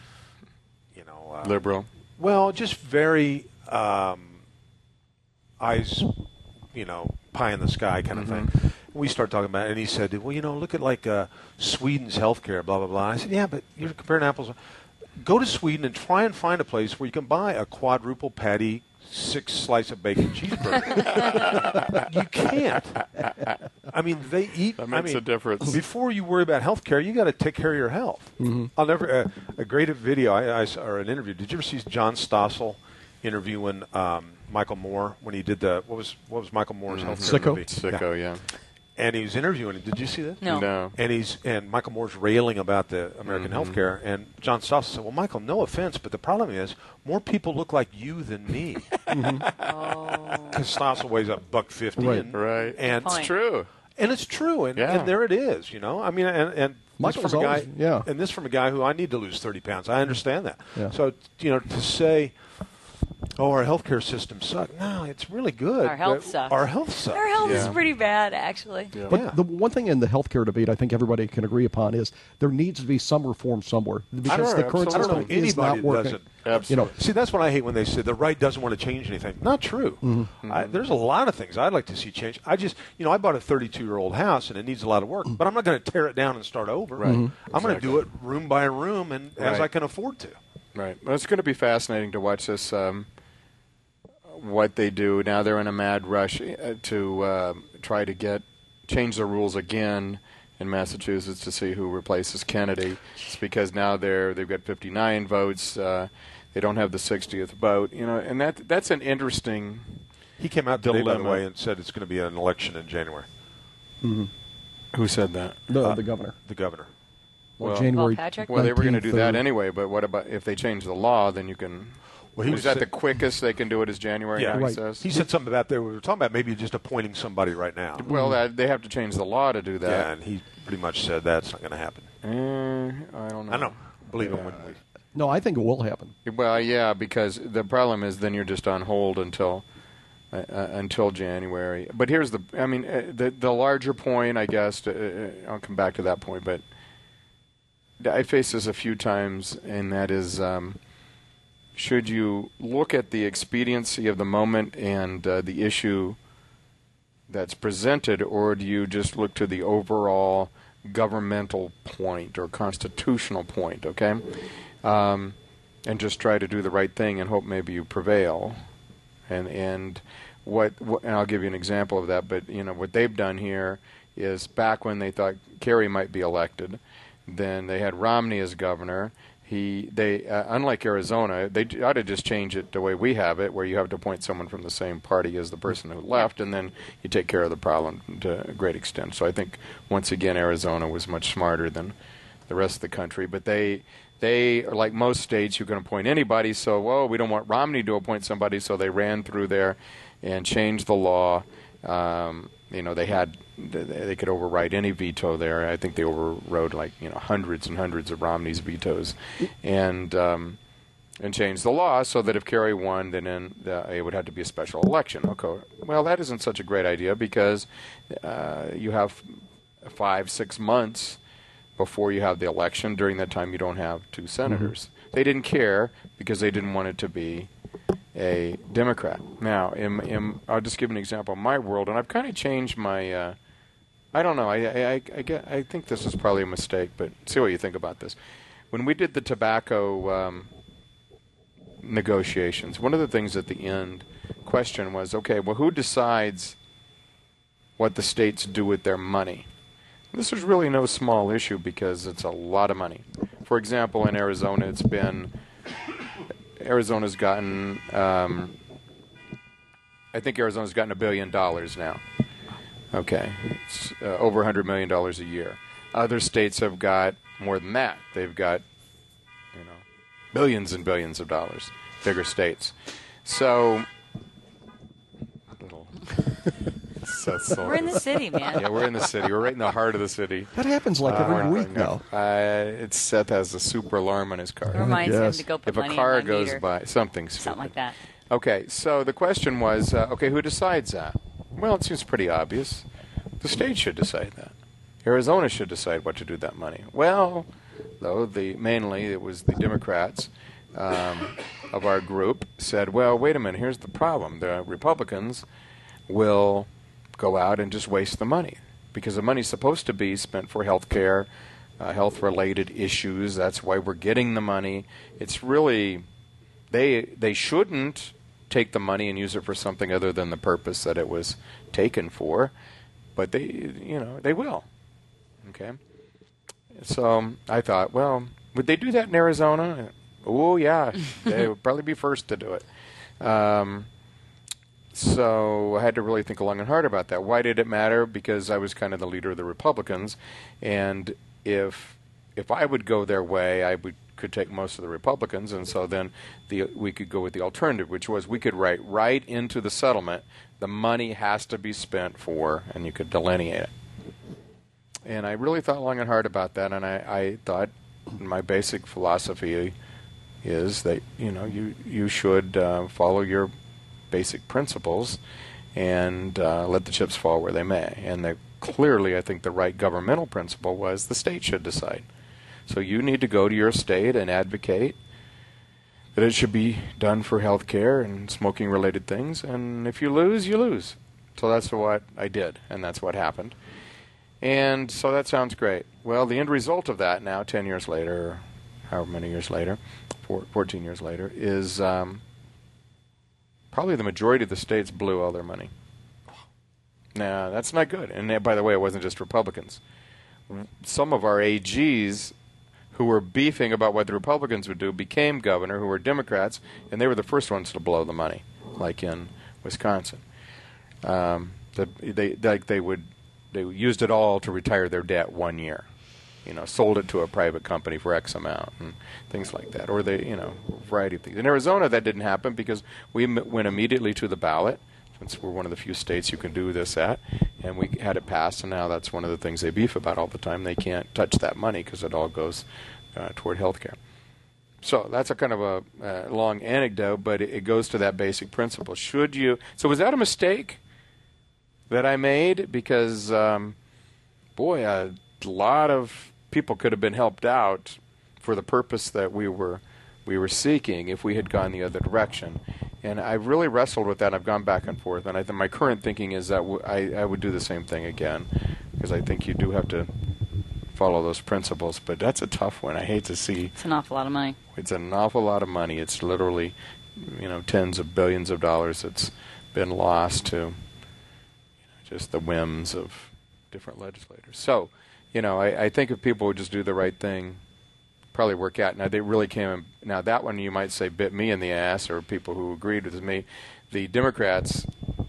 D: you know. Uh,
B: Liberal.
D: Well, just very um, eyes, you know, pie in the sky kind of thing. We start talking about it, and he said, well, you know, look at like uh, Sweden's healthcare, blah, blah, blah. I said, yeah, but you're comparing apples. Go to Sweden and try and find a place where you can buy a quadruple patty, six slice of bacon cheeseburger. You can't. I mean, they eat.
B: That
D: I
B: makes
D: mean,
B: a difference.
D: Before you worry about health care, you got to take care of your health. I'll never. Uh, a great video I, I saw, or an interview. Did you ever see John Stossel interviewing um, Michael Moore when he did the what was what was Michael Moore's health care
C: Sicko?
D: movie?
B: Sicko, yeah.
D: And he was interviewing him. Did you see this?
A: No.
B: No.
D: And he's and Michael Moore's railing about the American
B: Mm-hmm.
D: healthcare, and John Stossel said, "Well, Michael, no offense, but the problem is more people look like you than me."
A: Oh.
D: Because Stossel weighs up buck fifty,
C: Right.
D: and,
B: Right.
D: and
A: Point.
B: It's true.
D: And it's true, and,
B: Yeah.
D: and there it is, you know. I mean, and, and this
C: Michael's
D: from a guy,
C: always- yeah.
D: and this from a guy who I need to lose thirty pounds. I understand that.
C: Yeah.
D: So, you know, to say, oh, our healthcare system sucks. No, it's really good.
A: Our health
D: but
A: sucks.
D: Our health sucks.
A: Our health is
B: Yeah.
A: pretty bad, actually.
B: Yeah.
C: But
D: Yeah.
C: the one thing in the healthcare debate I think everybody can agree upon is there needs to be some reform somewhere because
B: Sure,
C: the current
B: absolutely.
D: I don't know
C: system is
D: anybody
C: not
D: that
C: working.
D: doesn't.
C: You know,
D: See, that's what I hate when they say the right doesn't want to change anything. Not true.
C: Mm-hmm.
D: I, there's a lot of things I'd like to see change. I just, you know, I bought a thirty-two-year-old house and it needs a lot of work, but I'm not going to tear it down and start over.
B: Right. Mhm.
D: I'm going to
B: Exactly.
D: do it room by room and as
B: Right.
D: I can afford to.
B: Right. Well, it's going to be fascinating to watch this. Um, what they do now, they're in a mad rush uh, to uh, try to get change the rules again in Massachusetts to see who replaces Kennedy. It's because now they're they've got fifty-nine votes. Uh, they don't have the sixtieth vote. You know, and that that's an interesting.
D: He came out today, by the
B: Dilemma.
D: way, and said it's going to be an election in January.
B: Who said that?
C: the,
D: Uh,
C: the governor.
D: The governor.
C: Well,
B: Well-
C: January.
A: Paul Patrick?
B: Well, they were going to do that
C: nineteenth, uh,
B: anyway. But what about if they change the law? Then you can.
D: Well, he
B: is
D: was
B: that
D: sa-
B: the quickest they can do it? Is January?
D: Yeah.
B: now, he
C: Right.
B: says.
D: He said something about there. We were talking about maybe just appointing somebody right now.
B: Well, that, they have to change the law to do
D: yeah,
B: that.
D: and he pretty much said that's not going to happen.
B: Eh, I don't know.
D: I know. Believe him when we.
C: No, I think it will happen.
B: Well, yeah, because the problem is then you're just on hold until uh, uh, until January. But here's the, I mean, uh, the the larger point, I guess. Uh, I'll come back to that point, but I faced this a few times, and that is, um, should you look at the expediency of the moment and uh, the issue that's presented, or do you just look to the overall governmental point or constitutional point? Okay. Um, and just try to do the right thing and hope maybe you prevail. And and what, what and I'll give you an example of that. But you know what they've done here is back when they thought Kerry might be elected, then they had Romney as governor. He they uh, unlike Arizona, they d- ought to just change it the way we have it, where you have to appoint someone from the same party as the person who left, and then you take care of the problem to a great extent. So I think once again Arizona was much smarter than the rest of the country, but they. They are like most states, you can appoint anybody, so, whoa, we don't want Romney to appoint somebody, so they ran through there and changed the law. Um, you know, they had, they could override any veto there. I think they overrode like, you know, hundreds and hundreds of Romney's vetoes and um, and changed the law so that if Kerry won, then in, uh, it would have to be a special election. Okay. Well, that isn't such a great idea because uh, you have five, six months before you have the election. During that time, you don't have two senators. Mm-hmm. They didn't care because they didn't want it to be a Democrat. Now, in, in, I'll just give an example of my world, and I've kind of changed my. Uh, I don't know. I I, I, I, get, I think this is probably a mistake, but see what you think about this. When we did the tobacco um, negotiations, one of the things at the end question was, okay, well, who decides what the states do with their money? This is really no small issue because it's a lot of money. For example, in Arizona, it's been Arizona's gotten, um, I think Arizona's gotten a billion dollars now. Okay, it's uh, over one hundred million dollars a year. Other states have got more than that. They've got, you know, billions and billions of dollars. Bigger states. So, little. So, so
A: We're in the city, man.
B: Yeah, we're in the city. We're right in the heart of the city.
C: That happens like
B: Uh,
C: every week
B: no.
C: now.
B: Uh, it's Seth has a super alarm on his car.
A: It reminds
C: Yes.
A: him to go put
B: If a
A: money
B: car
A: in my
B: goes
A: meter.
B: by, something stupid.
A: Something like that.
B: Okay, so the question was, uh, okay, who decides that? Well, it seems pretty obvious. The state should decide that. Arizona should decide what to do with that money. Well, though, the mainly it was the Democrats um, of our group said, well, wait a minute, here's the problem. The Republicans will go out and just waste the money because the money's supposed to be spent for health care, uh, health-related issues. That's why we're getting the money. It's really, they they shouldn't take the money and use it for something other than the purpose that it was taken for, but they, you know, they will. Okay. So um, I thought, well, would they do that in Arizona? Oh, yeah. They would probably be first to do it. Um, so I had to really think long and hard about that. Why did it matter? Because I was kind of the leader of the Republicans, and if if I would go their way, I would could take most of the Republicans, and so then the we could go with the alternative, which was we could write right into the settlement, the money has to be spent for, and you could delineate it. And I really thought long and hard about that, and I, I thought my basic philosophy is that, you know, you, you should uh, follow your basic principles and uh, let the chips fall where they may. And the, clearly, I think the right governmental principle was the state should decide. So you need to go to your state and advocate that it should be done for health care and smoking-related things, and if you lose, you lose. So that's what I did, and that's what happened. And so that sounds great. Well, the end result of that now, ten years later, however many years later, four, fourteen years later, is um, probably the majority of the states blew all their money. Now, that's not good. And uh, by the way, it wasn't just Republicans. Some of our A Gs who were beefing about what the Republicans would do became governor, who were Democrats, and they were the first ones to blow the money, like in Wisconsin. Um, the, they like they would they used it all to retire their debt one year, you know, sold it to a private company for X amount and things like that, or they, you know, a variety of things. In Arizona, that didn't happen because we m- went immediately to the ballot, since we're one of the few states you can do this at, and we had it passed, and now that's one of the things they beef about all the time. They can't touch that money because it all goes uh, toward health care. So that's a kind of a uh, long anecdote, but it, it goes to that basic principle. Should you? So was that a mistake that I made? Because, um, boy, a lot of people could have been helped out for the purpose that we were we were seeking if we had gone the other direction. And I really wrestled with that. I've gone back and forth, and I th- my current thinking is that w- I, I would do the same thing again, because I think you do have to follow those principles. But that's a tough one. I hate to see.
A: It's an awful lot of money.
B: It's an awful lot of money. It's literally, you know, tens of billions of dollars that's been lost to, you know, just the whims of different legislators. So, you know, I, I think if people would just do the right thing, probably work out. Now, they really came. Now, that one you might say bit me in the ass, or people who agreed with me. The Democrats,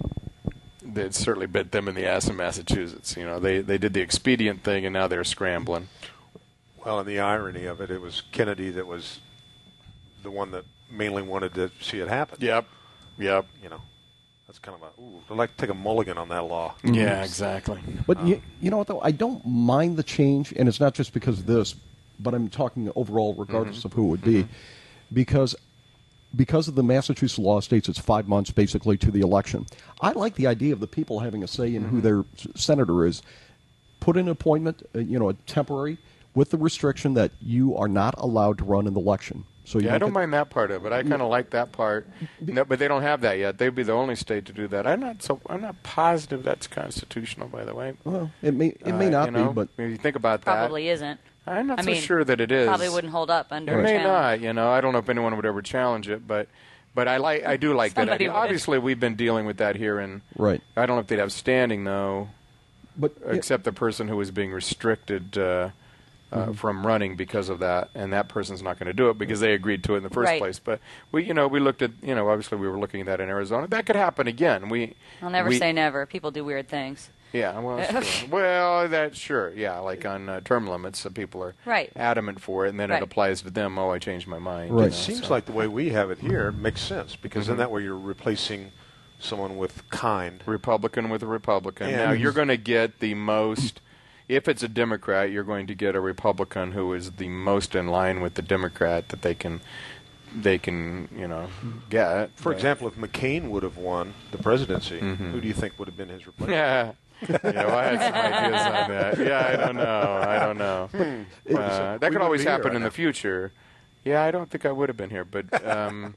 B: that certainly bit them in the ass in Massachusetts. You know, they they did the expedient thing, and now they're scrambling.
D: Well, and the irony of it, it was Kennedy that was the one that mainly wanted to see it happen.
B: Yep. Yep.
D: You know, that's kind of a, ooh, I'd like to take a mulligan on that law.
B: Yeah, exactly.
C: But
B: um,
C: you, you know what, though? I don't mind the change, and it's not just because of this, but I'm talking overall regardless mm-hmm. of who it would be, mm-hmm. because because of the Massachusetts law states it's five months basically to the election. I like the idea of the people having a say in mm-hmm. who their senator is. Put an appointment, uh, you know, a temporary, with the restriction that you are not allowed to run in the election. So you
B: yeah,
C: don't
B: I don't
C: get,
B: mind that part of it. I kind of like that part, no, but they don't have that yet. They'd be the only state to do that. I'm not so. I'm not positive that's constitutional, by the way.
C: Well, it may it may
B: uh,
C: not
B: you know,
C: be, but
B: if you think about
A: Probably
B: that,
A: isn't.
B: I'm not
A: I
B: so
A: mean,
B: sure that it is.
A: Probably wouldn't hold up under
B: It
A: a
B: may
A: challenge.
B: not. You know, I don't know if anyone would ever challenge it, but but I like. I do like that
A: Somebody
B: idea.
A: would.
B: Obviously, we've been dealing with that here, and
C: right.
B: I don't know if they'd have standing though,
C: But
B: except the person who was being restricted. Uh, Uh, mm-hmm. from running because of that, and that person's not going to do it because they agreed to it in the first
A: Right.
B: place. But we, you know, we looked at, you know, obviously we were looking at that in Arizona. That could happen again. We,
A: I'll never
B: we,
A: say never. People do weird things.
B: Yeah, well, that's true. well, that's sure. Yeah, like on uh, term limits, uh, people are
A: Right.
B: adamant for it, and then
A: Right.
B: it applies to them. Oh, I changed my mind.
C: Right.
B: you
D: It
B: know,
D: seems
B: so.
D: like the way we have it here makes sense, because
B: Mm-hmm.
D: in that way you're replacing someone with kind.
B: Republican with a Republican.
D: And-
B: Now you're going to get the most. If it's a Democrat, you're going to get a Republican who is the most in line with the Democrat that they can, they can, you know, get.
D: For
B: But-
D: example, if McCain would have won the presidency,
B: Mhm.
D: who do you think would have been his replacement?
B: Yeah. yeah, well, I had some ideas on that. Yeah, I don't know. I don't know. Uh, that
D: We
B: could always
D: wouldn't be here
B: happen
D: right
B: in
D: now.
B: the future. Yeah, I don't think I would have been here, but um,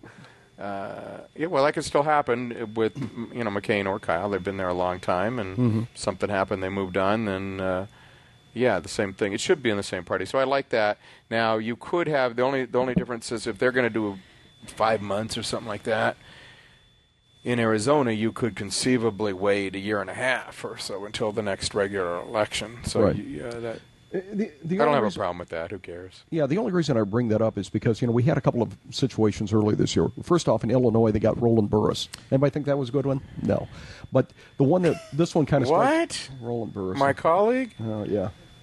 B: uh, yeah, well, that could still happen with you know McCain or Kyle. They've been there a long time, and
C: Mm-hmm.
B: something happened. They moved on, then uh, yeah, the same thing. It should be in the same party. So I like that. Now you could have the only the only difference is if they're going to do five months or something like that. In Arizona, you could conceivably wait a year and a half or so until the next regular election. So
C: Right.
B: you, yeah, that,
C: Uh, the, the
B: I don't
C: only
B: have
C: reason-
B: a problem with that. Who cares?
C: Yeah, the only reason I bring that up is because, you know, we had a couple of situations earlier this year. First off, in Illinois, they got Roland Burris. Anybody think that was a good one? No. But the one that, this one kind of
B: What?
C: Roland Burris.
B: My colleague?
C: Oh, yeah.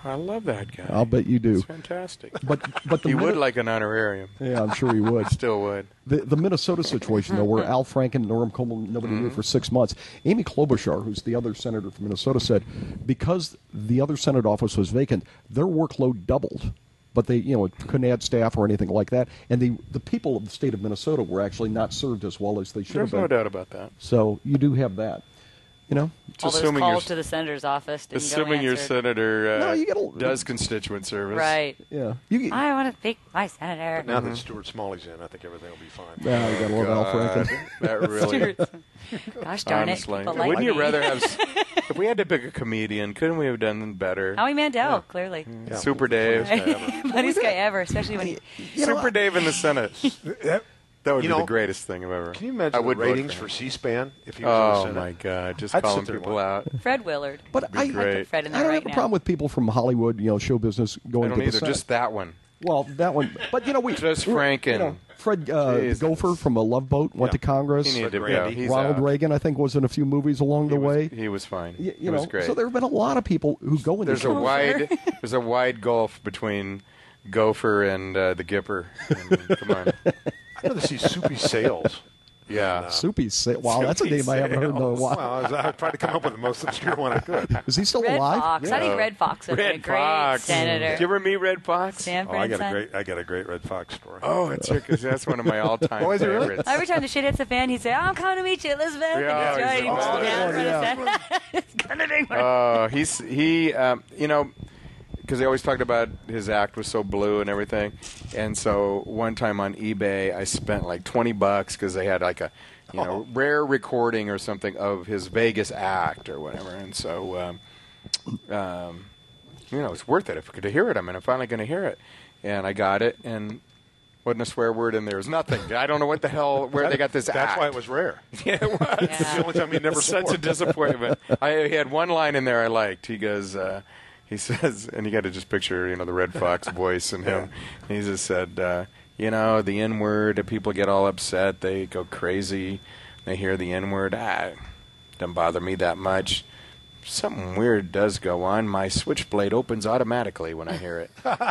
B: I love that guy.
C: I'll bet you do.
B: It's fantastic.
C: But but the
B: He would
C: Minne-
B: like an honorarium.
C: Yeah, I'm sure he would.
B: Still would.
C: The, the Minnesota situation, though, where Al Franken and Norm Coleman, nobody knew for six months. Amy Klobuchar, who's the other senator from Minnesota, said because the other Senate office was vacant, their workload doubled. But they, you know, couldn't add staff or anything like that. And the the people of the state of Minnesota were actually not served as well as they should
B: There's
C: have been.
B: no doubt about that.
C: So you do have that. You know?
A: All those
B: assuming
A: calls
B: you're-
A: to the senator's office didn't
B: Assuming
A: go
B: your
A: answered.
B: senator uh,
C: No, you gotta-
B: does constituent service.
A: Right.
C: Yeah. You,
A: I want to speak my senator.
D: Now that Stuart Smalley's in, I think everything will be fine.
C: yeah, you got to love Al
B: God,
C: Franken.
B: that really,
A: Gosh darn
B: honestly.
A: it. People like
B: Wouldn't you
A: me.
B: rather have, s- if we had to pick a comedian, couldn't we have done better?
A: Howie Mandel, clearly.
D: Yeah.
B: Super Dave.
A: Funniest guy ever, especially when he.
C: You know,
B: Super Dave in the Senate.
D: That-
B: That would
D: You
B: be
D: know,
B: the greatest thing I've ever.
D: Can you imagine
B: I
D: the
B: would vote
D: ratings
B: for
D: for
B: him.
D: C-SPAN if he was
B: Oh
D: in the
B: my
D: Senate?
B: God! Just
D: I'd
B: calling
D: sit there
B: people
D: and
B: out.
A: Fred Willard.
C: But
B: be
C: I,
B: great.
A: I put Fred in
C: I
A: there
C: don't
A: right
C: have a
A: now.
C: problem with people from Hollywood, you know, show business going
B: I don't
C: to the
B: either.
C: Senate.
B: Just that one.
C: Well, that one. But, you know, we...
B: Just
C: you
B: Franken.
C: know, Fred uh,
B: Jesus.
C: Gopher from A Love Boat went
D: Yeah.
C: to Congress.
B: He needed to
D: Randy.
B: go. He's
C: Ronald
B: out.
C: Reagan, I think, was in a few movies along
B: He
C: the
B: was,
C: way.
B: he was fine.
C: Y- you
B: he
C: know,
B: was great.
C: so there have been a lot of people who go into
B: there's a
C: Congress.
B: wide there's a wide gulf between Gopher and uh, the Gipper. I mean, come on.
D: I'd rather see Soupy Sales.
B: Yeah.
C: Soupy Sa- Wow, that's a
B: Soupy
C: name I haven't heard in a
B: Sales.
C: while.
D: Well, I, was, I tried to come up with the most obscure one I could.
C: Is he still
A: Red
C: alive?
A: Fox. I think Red Fox would be a
B: Red
A: great
B: Fox.
A: senator.
B: Did you ever meet Red Fox?
A: Sanford
D: Oh, I
A: and
D: got a
A: Son.
D: great, I got a great Red Fox story.
B: Oh, it's because that's one of my all-time
D: Oh, is it really?
B: favorites.
A: Every time the shit hits the fan, he'd say, "I'm coming to meet you, Elizabeth."
B: Yeah,
A: and he's
B: he's
A: joining
B: the
A: me
B: best.
A: down in front of
C: Yeah.
A: Senate. It's gonna be my-
B: Oh, he's he. Um, you know, because they always talked about his act was so blue and everything, and so one time on eBay, I spent like twenty bucks because they had like a, you know, rare recording or something of his Vegas act or whatever, and so, um, um, you know, it's worth it if I could hear it. I mean, I'm finally going to hear it, and I got it, and wasn't a swear word in there. It was nothing. I don't know what the hell where they got this
D: That's
B: act.
D: why it was rare.
B: Yeah, it was.
D: It's the only time he never
B: Such
D: swore.
B: a disappointment. I he had one line in there I liked. He goes, uh, he says, and you got to just picture, you know, the Red Fox voice and him. He just said, uh, you know, the N word. People get all upset. They go crazy. They hear the N word. Ah, doesn't bother me that much. Something weird does go on. My switchblade opens automatically when I hear it.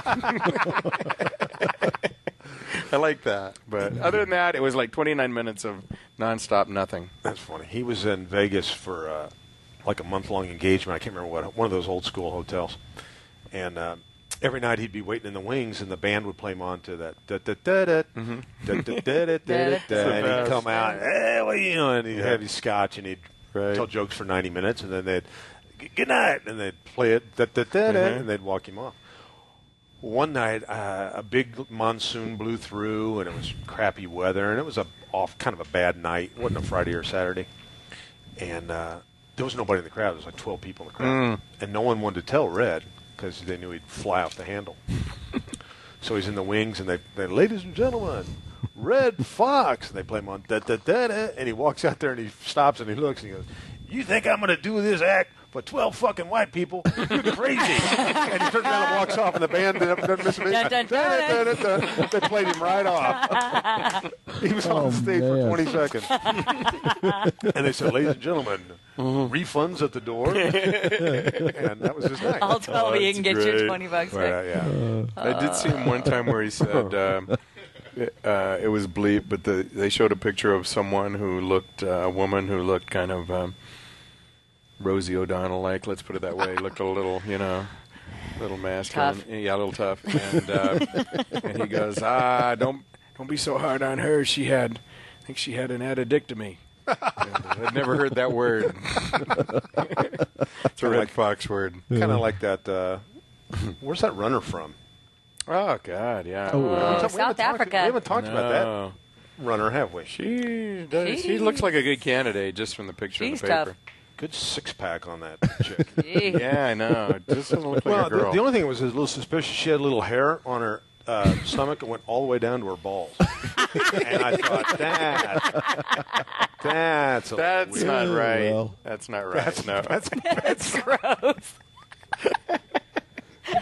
B: I like that. But other than that, it was like twenty-nine minutes of nonstop nothing.
D: That's funny. He was in Vegas for uh, like a month-long engagement. I can't remember what, one of those old school hotels. And uh, every night he'd be waiting in the wings, and the band would play him on to that. Da, da, da, da, da, da, da, da, da, da, da, and he'd come out, hey, what are you doing? And he'd have his scotch, and he'd
B: Right.
D: tell jokes for ninety minutes, and then they'd, good night, and they'd play it, da, da, da, da,
B: Mhm.
D: and they'd walk him off. One night, uh, a big monsoon blew through, and it was crappy weather, and it was a off kind of a bad night. It wasn't a Friday or Saturday, and uh, there was nobody in the crowd. There was like twelve people in the crowd,
B: Mm.
D: and no one wanted to tell Red because they knew he'd fly off the handle. So he's in the wings, and they, they, ladies and gentlemen, Red Fox, and they play him on da da da da, and he walks out there and he stops and he looks and he goes, "You think I'm going to do this act for twelve fucking white people? You're crazy!" And he turns around and walks off, and the band doesn't miss a beat.
A: Dun, dun, dun, dun.
D: Da, da, da, da. They played him right off. He was
C: Oh,
D: on stage for
C: man.
D: twenty seconds, and they said, "Ladies and gentlemen, refunds at the door," and that was his night.
A: I'll tell
B: Oh,
A: you, you
B: that's
A: can get your
B: great.
A: twenty bucks
D: Well,
A: back.
D: yeah.
B: I did see him one time where he said um, uh, it was bleep, but the, they showed a picture of someone who looked, uh, a woman who looked kind of um, Rosie O'Donnell-like, let's put it that way. Looked a little, you know, little masculine.
A: Tough.
B: Yeah, a little tough. And, uh, and he goes, ah, don't don't be so hard on her. She had, I think she had an addictomy. I'd never heard that word. It's a Red Fox word.
D: Kind of like that. Uh, where's that runner from?
B: Oh, God, yeah.
C: Oh,
B: Uh,
D: We haven't
A: South
D: talked-
A: Africa.
D: We haven't talked about that
B: no.
D: runner, have we?
B: She does. She
A: She's-
B: looks like a good candidate just from the picture
A: She's
B: in the paper.
A: tough.
D: Good six pack on that chick.
A: Gee.
B: Yeah, I know. It just doesn't look like
D: Well,
B: a
D: the,
B: girl.
D: the only thing that was a little suspicious. She had a little hair on her uh, stomach and went all the way down to her balls. And I thought that that's a
B: that's
D: weird.
B: not right.
C: well.
B: That's not right. no,
D: That's,
A: That's gross.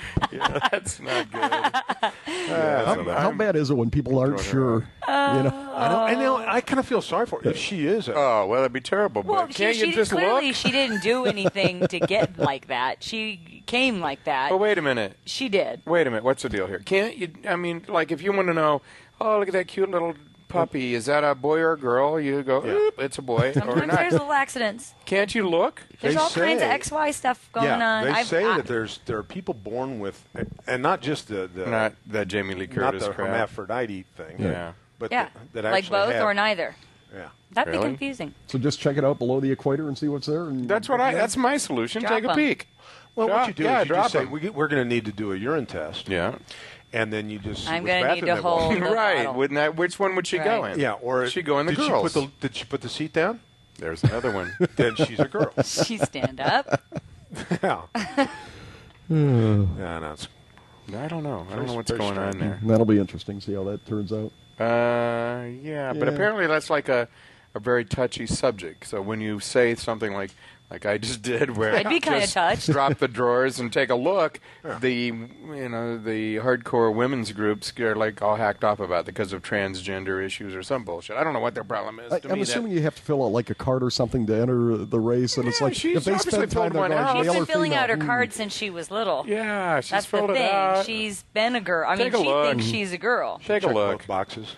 B: yeah, that's not good.
D: that's
C: How,
D: a-
C: how bad is it when people aren't
B: throwing her
C: sure? You know,
D: I know, and now I kind of feel sorry for her if she is. A,
B: Oh, well, that'd be terrible.
A: Well,
B: but
A: she,
B: can't
A: she
B: you just
A: clearly
B: look?
A: she didn't do anything to get like that. She came like that.
B: Oh, wait a minute.
A: She did.
B: Wait a minute. What's the deal here? Can't you? I mean, like, if you want to know, oh, look at that cute little puppy. Is that a boy or a girl? You go,
D: Yeah.
B: oop, it's a boy or
A: Sometimes
B: not.
A: there's little accidents.
B: Can't you look?
A: There's
D: They
A: all kinds of
D: say-
A: X Y stuff going
D: yeah,
A: on.
D: they
A: I've,
D: say
A: I,
D: that there's there are people born with, and not just the, the
B: Not that Jamie Lee
D: not
B: Curtis
D: the
B: crap.
D: hermaphrodite thing.
B: Yeah.
D: but
A: yeah,
D: that, that
A: like
D: actually
A: both
D: have,
A: or neither.
D: Yeah.
A: That'd
B: Really?
A: be confusing.
C: So just check it out below the equator and see what's there. And
B: That's what I. That's my solution.
A: Drop
B: Take a
A: 'em.
B: peek.
D: Well,
B: Drop-
D: what you do
B: yeah,
D: is you
B: drop
D: just say
B: 'em.
D: we, we're going to need to do a urine test.
B: Yeah.
D: And then you just.
A: I'm
D: which
A: gonna need
D: bathroom
A: to
D: they walk
A: hold
D: in.
A: the
B: Right.
A: bottle.
B: Wouldn't that? Which one would she go
A: Right.
B: in?
D: Yeah, or
B: she go in the
D: did
B: girls.
D: She put the, did she put the seat down?
B: There's another one.
D: Then she's a girl.
A: She stand up.
D: yeah. yeah, no, it's,
B: I don't know. I don't
D: Very-
B: know what's
D: very
B: going on
D: strange.
B: there.
C: that'll be interesting. See how that turns out.
B: Uh, yeah, but
C: Yeah.
B: apparently that's like a, a very touchy subject. So when you say something like like I just did, where
A: I'd be kinda
B: just
A: touched.
B: drop the drawers and take a look, the you know the hardcore women's groups are like all hacked off about it because of transgender issues or some bullshit. I don't know what their problem is.
C: I,
B: to
C: I'm
B: me,
C: assuming
B: that,
C: you have to fill out like a card or something to enter the race, and it's
B: Yeah,
C: like
B: she's
C: if they
B: obviously
C: spend time
B: filled
C: there
B: one
C: going
B: out.
A: She's
C: male
A: been
C: or
A: filling
C: female,
A: out her
C: hmm.
A: card since she was little.
B: yeah, she's
A: That's the
B: filled it
A: thing.
B: out.
A: She's been a girl. I
B: Take
A: mean,
B: a
A: she
B: look.
A: thinks she's a girl.
B: Take a
D: check
B: look.
D: both boxes.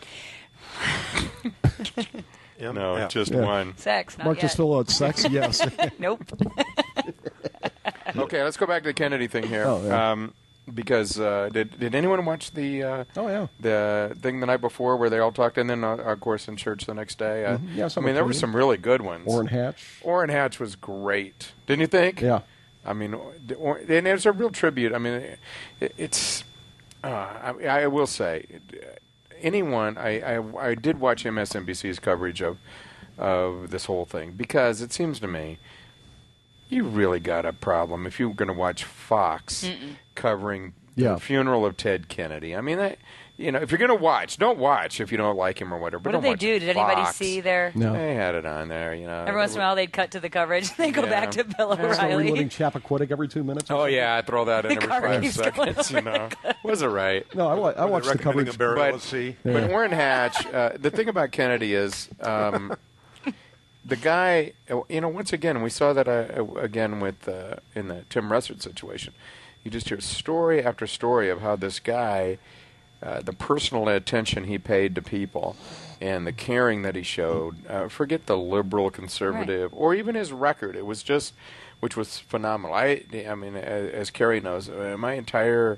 D: Yep,
B: No,
D: yeah.
B: just
C: Yeah.
B: one.
A: Sex, not
C: Mark
A: yet.
C: just fill out sex. Yes.
A: Nope.
B: Okay, let's go back to the Kennedy thing here.
C: Oh, yeah.
B: um, because uh, did did anyone watch the uh,
C: Oh, yeah.
B: the thing the night before where they all talked, and then uh, of course in church the next day? Uh,
C: Mhm. Yeah,
B: I
C: some
B: mean there were
C: opinion.
B: some really good ones.
C: Orrin Hatch.
B: Orrin Hatch was great, didn't you think?
C: Yeah.
B: I mean, or, and it's a real tribute. I mean, it, it's. Uh, I, I will say, anyone. I, I I did watch M S N B C's coverage of of this whole thing because it seems to me you really got a problem if you're going to watch Fox
A: Mm-mm.
B: covering
C: Yeah.
B: the funeral of Ted Kennedy. I mean, that, you know, if you're going to watch, don't watch if you don't like him or whatever. But
A: What
B: don't
A: did they
B: watch
A: do? Did anybody
B: Fox.
A: see their?
C: No.
B: They had it on there, you know.
A: Every once in a while, they'd cut to the coverage. They go
B: Yeah.
A: back to Bill
B: Yeah.
C: So reloading
A: O'Reilly.
C: Chappaquiddick every two minutes. or
B: Oh
C: something?
B: yeah, I throw that in
A: The
B: every
A: car
B: five
A: keeps going
B: seconds. You know, was it right?
C: No, I, wa- I
D: Were they
C: watched the
D: recommending
C: coverage.
D: a burial
B: But-
D: at sea?
C: Yeah.
B: But Orrin Hatch, uh, the thing about Kennedy is, um, the guy. You know, once again, we saw that uh, again with uh, in the Tim Russert situation. You just hear story after story of how this guy, uh, the personal attention he paid to people, and the caring that he showed. Uh, forget the liberal, conservative, or even his record. It was just, which was phenomenal. I, I mean, as, as Carrie knows, uh, my entire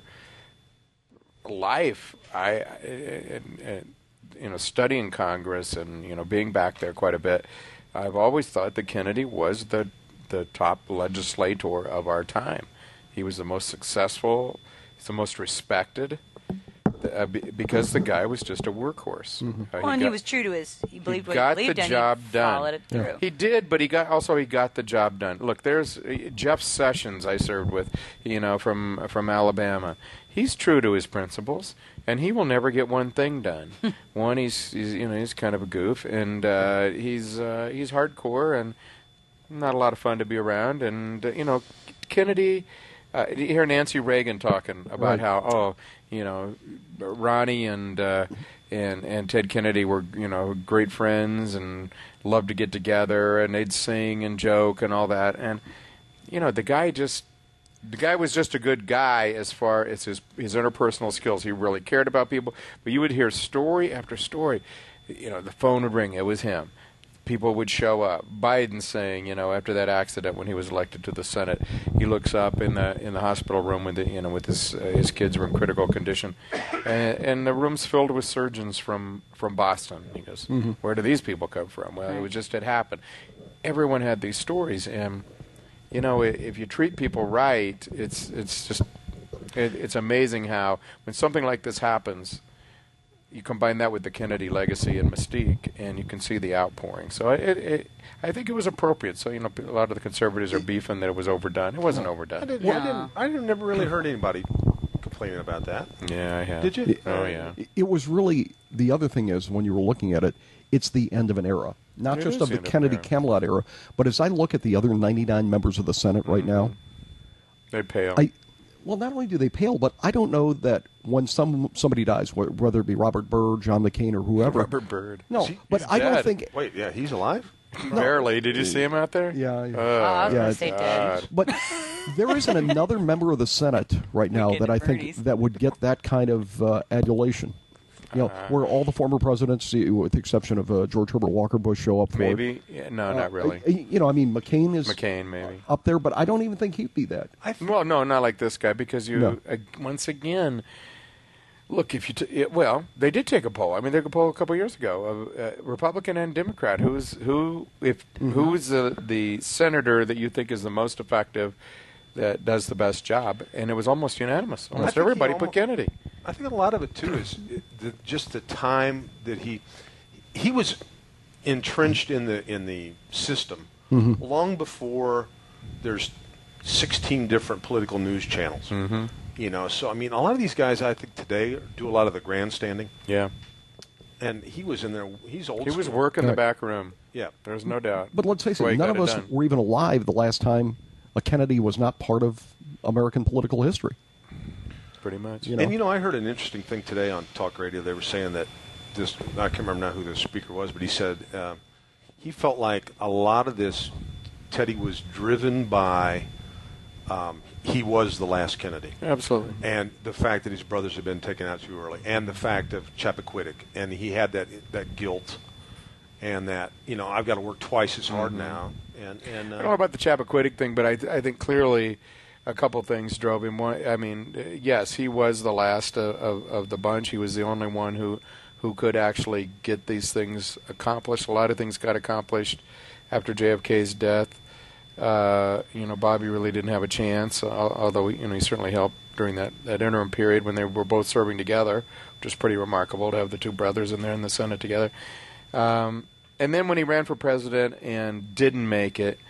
B: life, I, I, I, you know, studying Congress and you know being back there quite a bit, I've always thought that Kennedy was the the top legislator of our time. He was the most successful, he's the most respected, uh, be, because the guy was just a workhorse.
C: Mm-hmm.
B: Uh,
A: Well, and he
B: got-
A: was true to his. He believed what
B: got
A: he believed
B: the
A: and
B: job
A: he
B: done.
A: followed it
C: Yeah.
A: through.
B: He did, but he got also he got the job done. Look, there's uh, Jeff Sessions I served with, you know, from from Alabama. He's true to his principles, and he will never get one thing done. one, he's, he's you know he's kind of a goof, and uh, he's uh, he's hardcore and not a lot of fun to be around. And uh, you know, Kennedy. Uh, you hear Nancy Reagan talking about
C: Right.
B: how oh you know Ronnie and uh, and and Ted Kennedy were you know great friends and loved to get together and they'd sing and joke and all that, and you know the guy just the guy was just a good guy as far as his his interpersonal skills. He really cared about people, but you would hear story after story. You know, the phone would ring. It was him. People would show up. Biden saying, you know, after that accident when he was elected to the Senate, he looks up in the in the hospital room with the, you know with his uh, his kids were in critical condition, and, and the room's filled with surgeons from from Boston. He goes,
C: Mm-hmm.
B: where do these people come from? Well, it was just it happened. Everyone had these stories, and you know, i- if you treat people right, it's it's just it, it's amazing how when something like this happens. You combine that with the Kennedy legacy and mystique, and you can see the outpouring. So it, it, I think it was appropriate. So you know, a lot of the conservatives are beefing that it was overdone. It wasn't
D: I
B: overdone.
D: didn't,
A: No.
D: I didn't. I didn't, never really heard anybody complaining about that.
B: Yeah, I have.
D: Did you?
B: Oh yeah.
C: It- It was really the other thing is when you were looking at it, it's the end of an era, not
B: It
C: just
B: is
C: of
B: the
C: the
B: end of an
C: Kennedy
B: era.
C: Camelot era, but as I look at the other ninety-nine members of the Senate right now,
B: They pale.
C: I Well, not only do they pale, but I don't know that when some somebody dies, wh- whether it be Robert Byrd, John McCain, or whoever.
B: Robert Byrd.
C: No,
D: Is he-
C: but
B: he's
C: I don't
B: dead.
C: think.
D: Wait, yeah, he's alive?
B: Barely. Did you see him out there?
C: Yeah, yeah.
B: Oh,
A: Oh, I was
C: yeah,
A: going to
C: it's-
A: say dead.
B: God.
C: But there isn't another member of the Senate right now
A: Wicked
C: that I think
A: Bernie's.
C: that would get that kind of uh, adulation. You know, where all the former presidents, with the exception of uh, George Herbert Walker Bush, show up for it.
B: Maybe. Yeah, no,
C: Uh,
B: not really.
C: uh, You know, I mean, McCain is
B: McCain, maybe.
C: up there, but I don't even think he'd be that.
D: I th-
B: Well, no, not like this guy, because you,
C: No.
B: uh, once again, look, if you, t- it, well, they did take a poll. I mean, they took a poll a couple years ago of uh, Republican and Democrat. Who's who? If
C: Mm-hmm.
B: who's the the senator that you think is the most effective, that does the best job? And it was almost unanimous. Almost
D: think he
B: everybody
D: almo-
B: put Kennedy.
D: I think a lot of it too is it- the, just the time that he he was entrenched in the in the system long before there's sixteen different political news channels. Mm-hmm. You know, so I mean, a lot of these guys I think today do a lot of the grandstanding,
B: Yeah,
D: and he was in there. He's old.
B: he was
D: school.
B: working the
C: Right.
B: back room.
D: Yeah.
B: There's no doubt.
C: But let's face
B: That's the way
C: it,
B: he
C: none
B: got
C: of
B: it
C: us
B: done.
C: were even alive the last time a Kennedy was not part of American political history.
B: Pretty much.
C: You know.
D: And you know, I heard an interesting thing today on talk radio. They were saying that this, I can't remember now who the speaker was, but he said uh, he felt like a lot of this, Teddy was driven by um, he was the last Kennedy.
B: Absolutely.
D: And the fact that his brothers had been taken out too early, and the fact of Chappaquiddick, and he had that that guilt, and that, you know, I've got to work twice as hard now. And, and
B: I
D: uh,
B: don't know about the Chappaquiddick thing, but I, I think clearly a couple things drove him. One, I mean, uh, yes, he was the last of, of, of the bunch. He was the only one who, who could actually get these things accomplished. A lot of things got accomplished after J F K's death. Uh, you know, Bobby really didn't have a chance, al- although you know he certainly helped during that, that interim period when they were both serving together, which is pretty remarkable to have the two brothers in there in the Senate together. Um, and then when he ran for president and didn't make it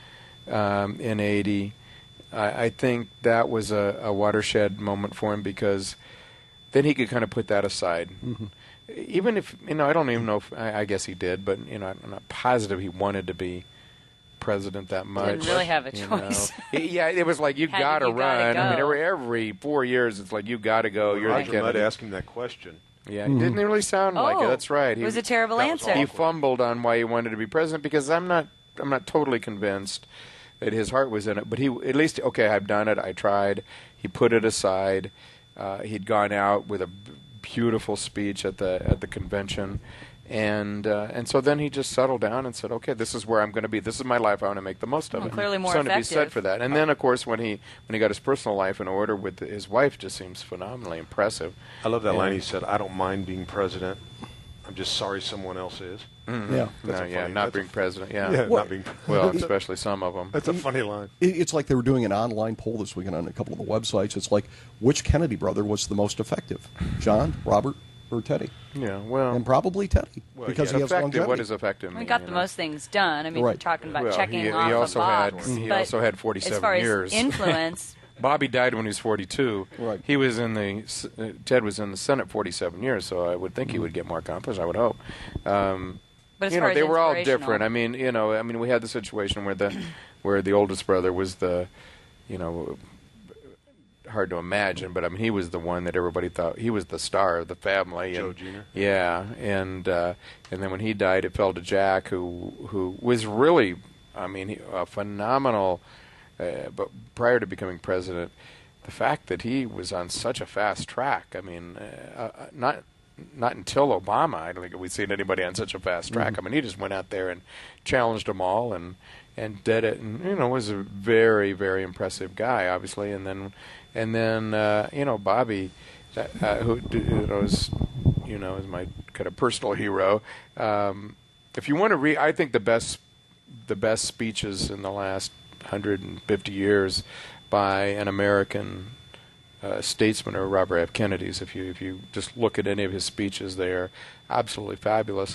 B: um, in eighty, I, I think that was a, a watershed moment for him, because then he could kind of put that aside.
C: Mm-hmm.
B: Even if, you know, I don't even know if, I, I guess he did, but, you know, I'm not positive he wanted to be president that much.
A: Didn't really have a
B: you know.
A: choice.
B: Yeah, it was like, you
A: Had
B: got to
A: you gotta
B: run. I mean,
A: go.
B: every, every four years, it's like, you got to go. You're
D: Roger
B: the
D: Mudd
B: Kennedy.
D: asked him that question.
B: Yeah, he didn't really sound like it.
A: Oh,
B: That's right.
A: It was a terrible
D: that was
A: answer.
B: He
D: awkward.
B: fumbled on why he wanted to be president, because I'm not I'm not totally convinced that his heart was in it. But he at least, okay, I've done it. I tried. He put it aside. Uh, he'd gone out with a b- beautiful speech at the at the convention, and uh, and so then he just settled down and said, okay, this is where I'm going to be. This is my life. I want to make the most of
A: Well,
B: it.
A: clearly more
B: Something to be said
A: effective.
B: for that. And then, of course, when he when he got his personal life in order with his wife, just seems phenomenally impressive.
D: I love that
B: Yeah.
D: line. He said, "I don't mind being president. I'm just sorry someone else is."
B: Mhm.
C: Yeah.
D: That's
B: No,
D: a
B: yeah,
D: funny-
B: not
D: that's a-
B: being president. Yeah.
D: Yeah,
C: Well-
D: not being.
B: Well, especially some of them.
D: That's a funny line.
C: It- It's like they were doing an online poll this weekend on a couple of the websites. It's like, which Kennedy brother was the most effective? John, Robert, or Teddy?
B: Yeah, well,
C: And probably Teddy,
D: Well,
C: because
D: yeah,
C: he has
B: effective.
C: longevity.
B: What is effective?
A: We
B: mean,
A: got
B: you
A: the
B: know?
A: most things done. I mean,
C: Right.
A: we're talking about
B: Well,
A: checking
B: he,
A: off
B: he also
A: a
B: had
A: box.
B: he
A: but
B: also had
A: as
B: forty-seven
A: far
B: years.
A: as influence,
B: Bobby died when he was forty-two.
C: Right.
B: He was in the s- uh, Ted was in the Senate forty-seven years, so I would think he would get more accomplished. I would hope. Um,
A: but as
B: you
A: far
B: know,
A: as
B: they were all
A: inspirational-
B: different. I mean, you know, I mean, we had the situation where the where the oldest brother was the, you know, hard to imagine, but I mean, he was the one that everybody thought he was the star of the family.
D: Joe
B: and,
D: Junior
B: Yeah, and uh, and then when he died, it fell to Jack, who who was really, I mean, he, a phenomenal. Uh, but prior to becoming president, the fact that he was on such a fast track, I mean, uh, uh, not not until Obama, I don't think we'd seen anybody on such a fast track.
C: Mm-hmm.
B: I mean, he just went out there and challenged them all and and did it, and you know, was a very very impressive guy, obviously. And then and then uh, you know, Bobby, uh, who you know is you know is my kind of personal hero. Um, if you want to read, I think the best the best speeches in the last one hundred fifty years by an American uh, statesman are Robert F. Kennedy's. If you if you just look at any of his speeches, they are absolutely fabulous.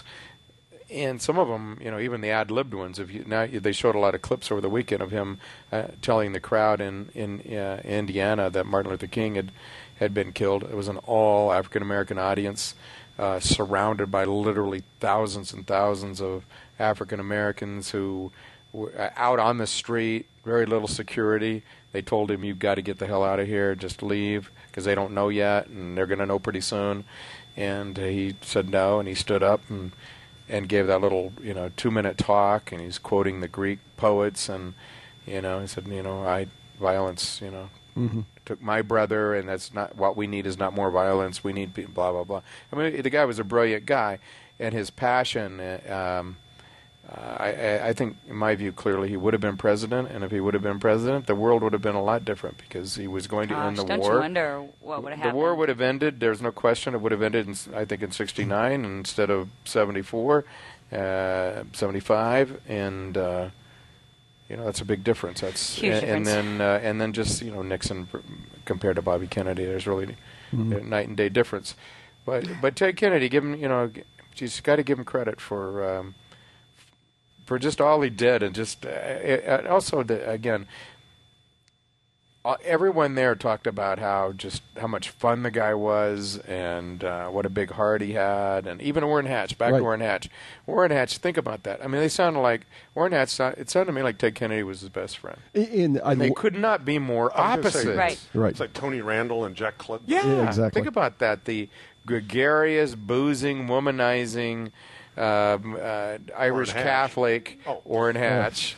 B: And some of them, you know, even the ad-libbed ones. If you now they showed a lot of clips over the weekend of him uh, telling the crowd in in uh, Indiana that Martin Luther King had had been killed. It was an all African American audience, uh, surrounded by literally thousands and thousands of African Americans who were out on the street, very little security. They told him, "You've got to get the hell out of here. Just leave, because they don't know yet, and they're going to know pretty soon." And uh, he said no, and he stood up and and gave that little, you know, two-minute talk, and he's quoting the Greek poets, and you know, he said, you know, I violence, you know,
C: Mm-hmm.
B: took my brother, and that's not what we need. Is not more violence. We need pe- blah blah blah. I mean, the guy was a brilliant guy, and his passion. Uh, um, Uh, I, I think, in my view, clearly he would have been president, and if he would have been president, the world would have been a lot different because he was going to
A: Gosh,
B: end the
A: don't
B: war.
A: you wonder what would have
B: the
A: happened?
B: war would have ended. There's no question. It would have ended, in, I think, in sixty-nine instead of seventy-four, uh, seventy-five, and uh, you know that's a big difference. That's
A: Huge
B: and, and
A: difference.
B: then uh, and then just you know Nixon pr- compared to Bobby Kennedy, there's really
C: Mm-hmm.
B: a night and day difference. But but Ted Kennedy, give him you know, you just got to give him credit for. Um, For just all he did, and just uh, it, also the, again, uh, everyone there talked about how just how much fun the guy was, and uh, what a big heart he had, and even Orrin Hatch. Back
C: Right.
B: to Orrin Hatch. Orrin Hatch. Think about that. I mean, they sounded like Orrin Hatch. sound- It sounded to me like Ted Kennedy was his best friend.
C: In, I,
B: And they could not be more
D: I was gonna say,
B: opposite.
A: Right.
C: Right.
D: It's like Tony Randall and Jack Clinton.
B: Yeah,
C: Yeah, exactly.
B: Think about that. The gregarious, boozing, womanizing, um, uh, Irish
D: Hatch.
B: Catholic,
D: Oh.
B: Orrin Hatch.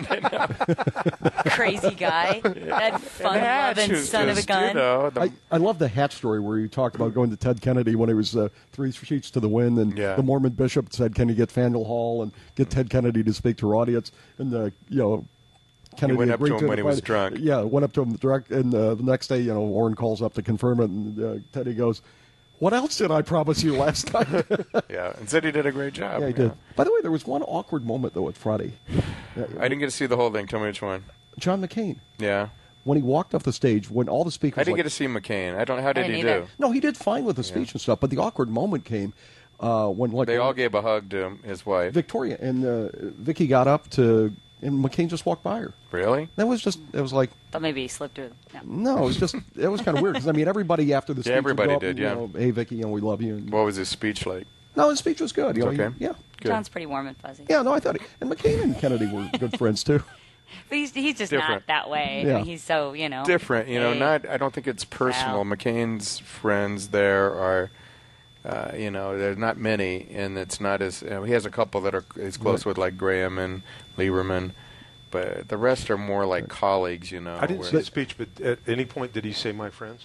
A: Crazy guy. That fun-loving
B: who's
A: son of a
B: just,
A: gun.
B: You know, the,
C: I, I love the Hatch story where you talked about going to Ted Kennedy when he was uh, three sheets to the wind, and
B: Yeah.
C: the Mormon bishop said, "Can you get Faneuil Hall and get Ted Kennedy to speak to her audience?" And the you know. Kennedy
B: went up to
C: agreed
B: him when
C: the
B: he was
C: plan.
B: drunk.
C: Yeah, went up to him direct, and uh, the next day, you know, Orrin calls up to confirm it, and uh, Teddy goes, "What else did I promise you last night?"
B: yeah, and said he did a great job.
C: Yeah, he
B: yeah.
C: did. By the way, there was one awkward moment though at Friday. Uh,
B: I didn't get to see the whole thing. Tell me which one.
C: John McCain,
B: Yeah,
C: when he walked off the stage, when all the speakers,
B: I didn't
C: like,
B: get to see McCain. I don't. How did
A: didn't
B: he
A: either.
B: do?
C: no, he did fine with the speech and stuff, but the awkward moment came uh, when like
B: They all gave a hug to him, his wife.
C: Victoria and uh, Vicky got up to, and McCain just walked by her.
B: Really?
C: That was just, it was like,
A: Thought maybe he slipped through. No.
C: no, it was just, it was kind of weird because I mean everybody after the speech would
B: everybody
C: go up
B: did,
C: and,
B: yeah.
C: You know, hey Vicky, you know, we love you. And,
B: What was his speech like?
C: no, his speech was good. You know,
B: Okay.
C: he- yeah,
B: Good.
A: John's pretty warm and fuzzy.
C: yeah. No, I thought, he, and McCain and Kennedy were good friends too.
A: But he's, he's just
B: Different.
A: not that way.
C: Yeah.
A: I mean, he's so, you know.
B: Different, you know.
A: hey.
B: Not. I don't think it's personal.
A: Wow.
B: McCain's friends there are, uh, you know, there's not many, and it's not as. You know, he has a couple that are he's close
C: Right.
B: with, like Graham and Lieberman, but the rest are more like colleagues, you know.
D: I didn't
B: where-
D: see the speech, but at any point did he say "my friends"?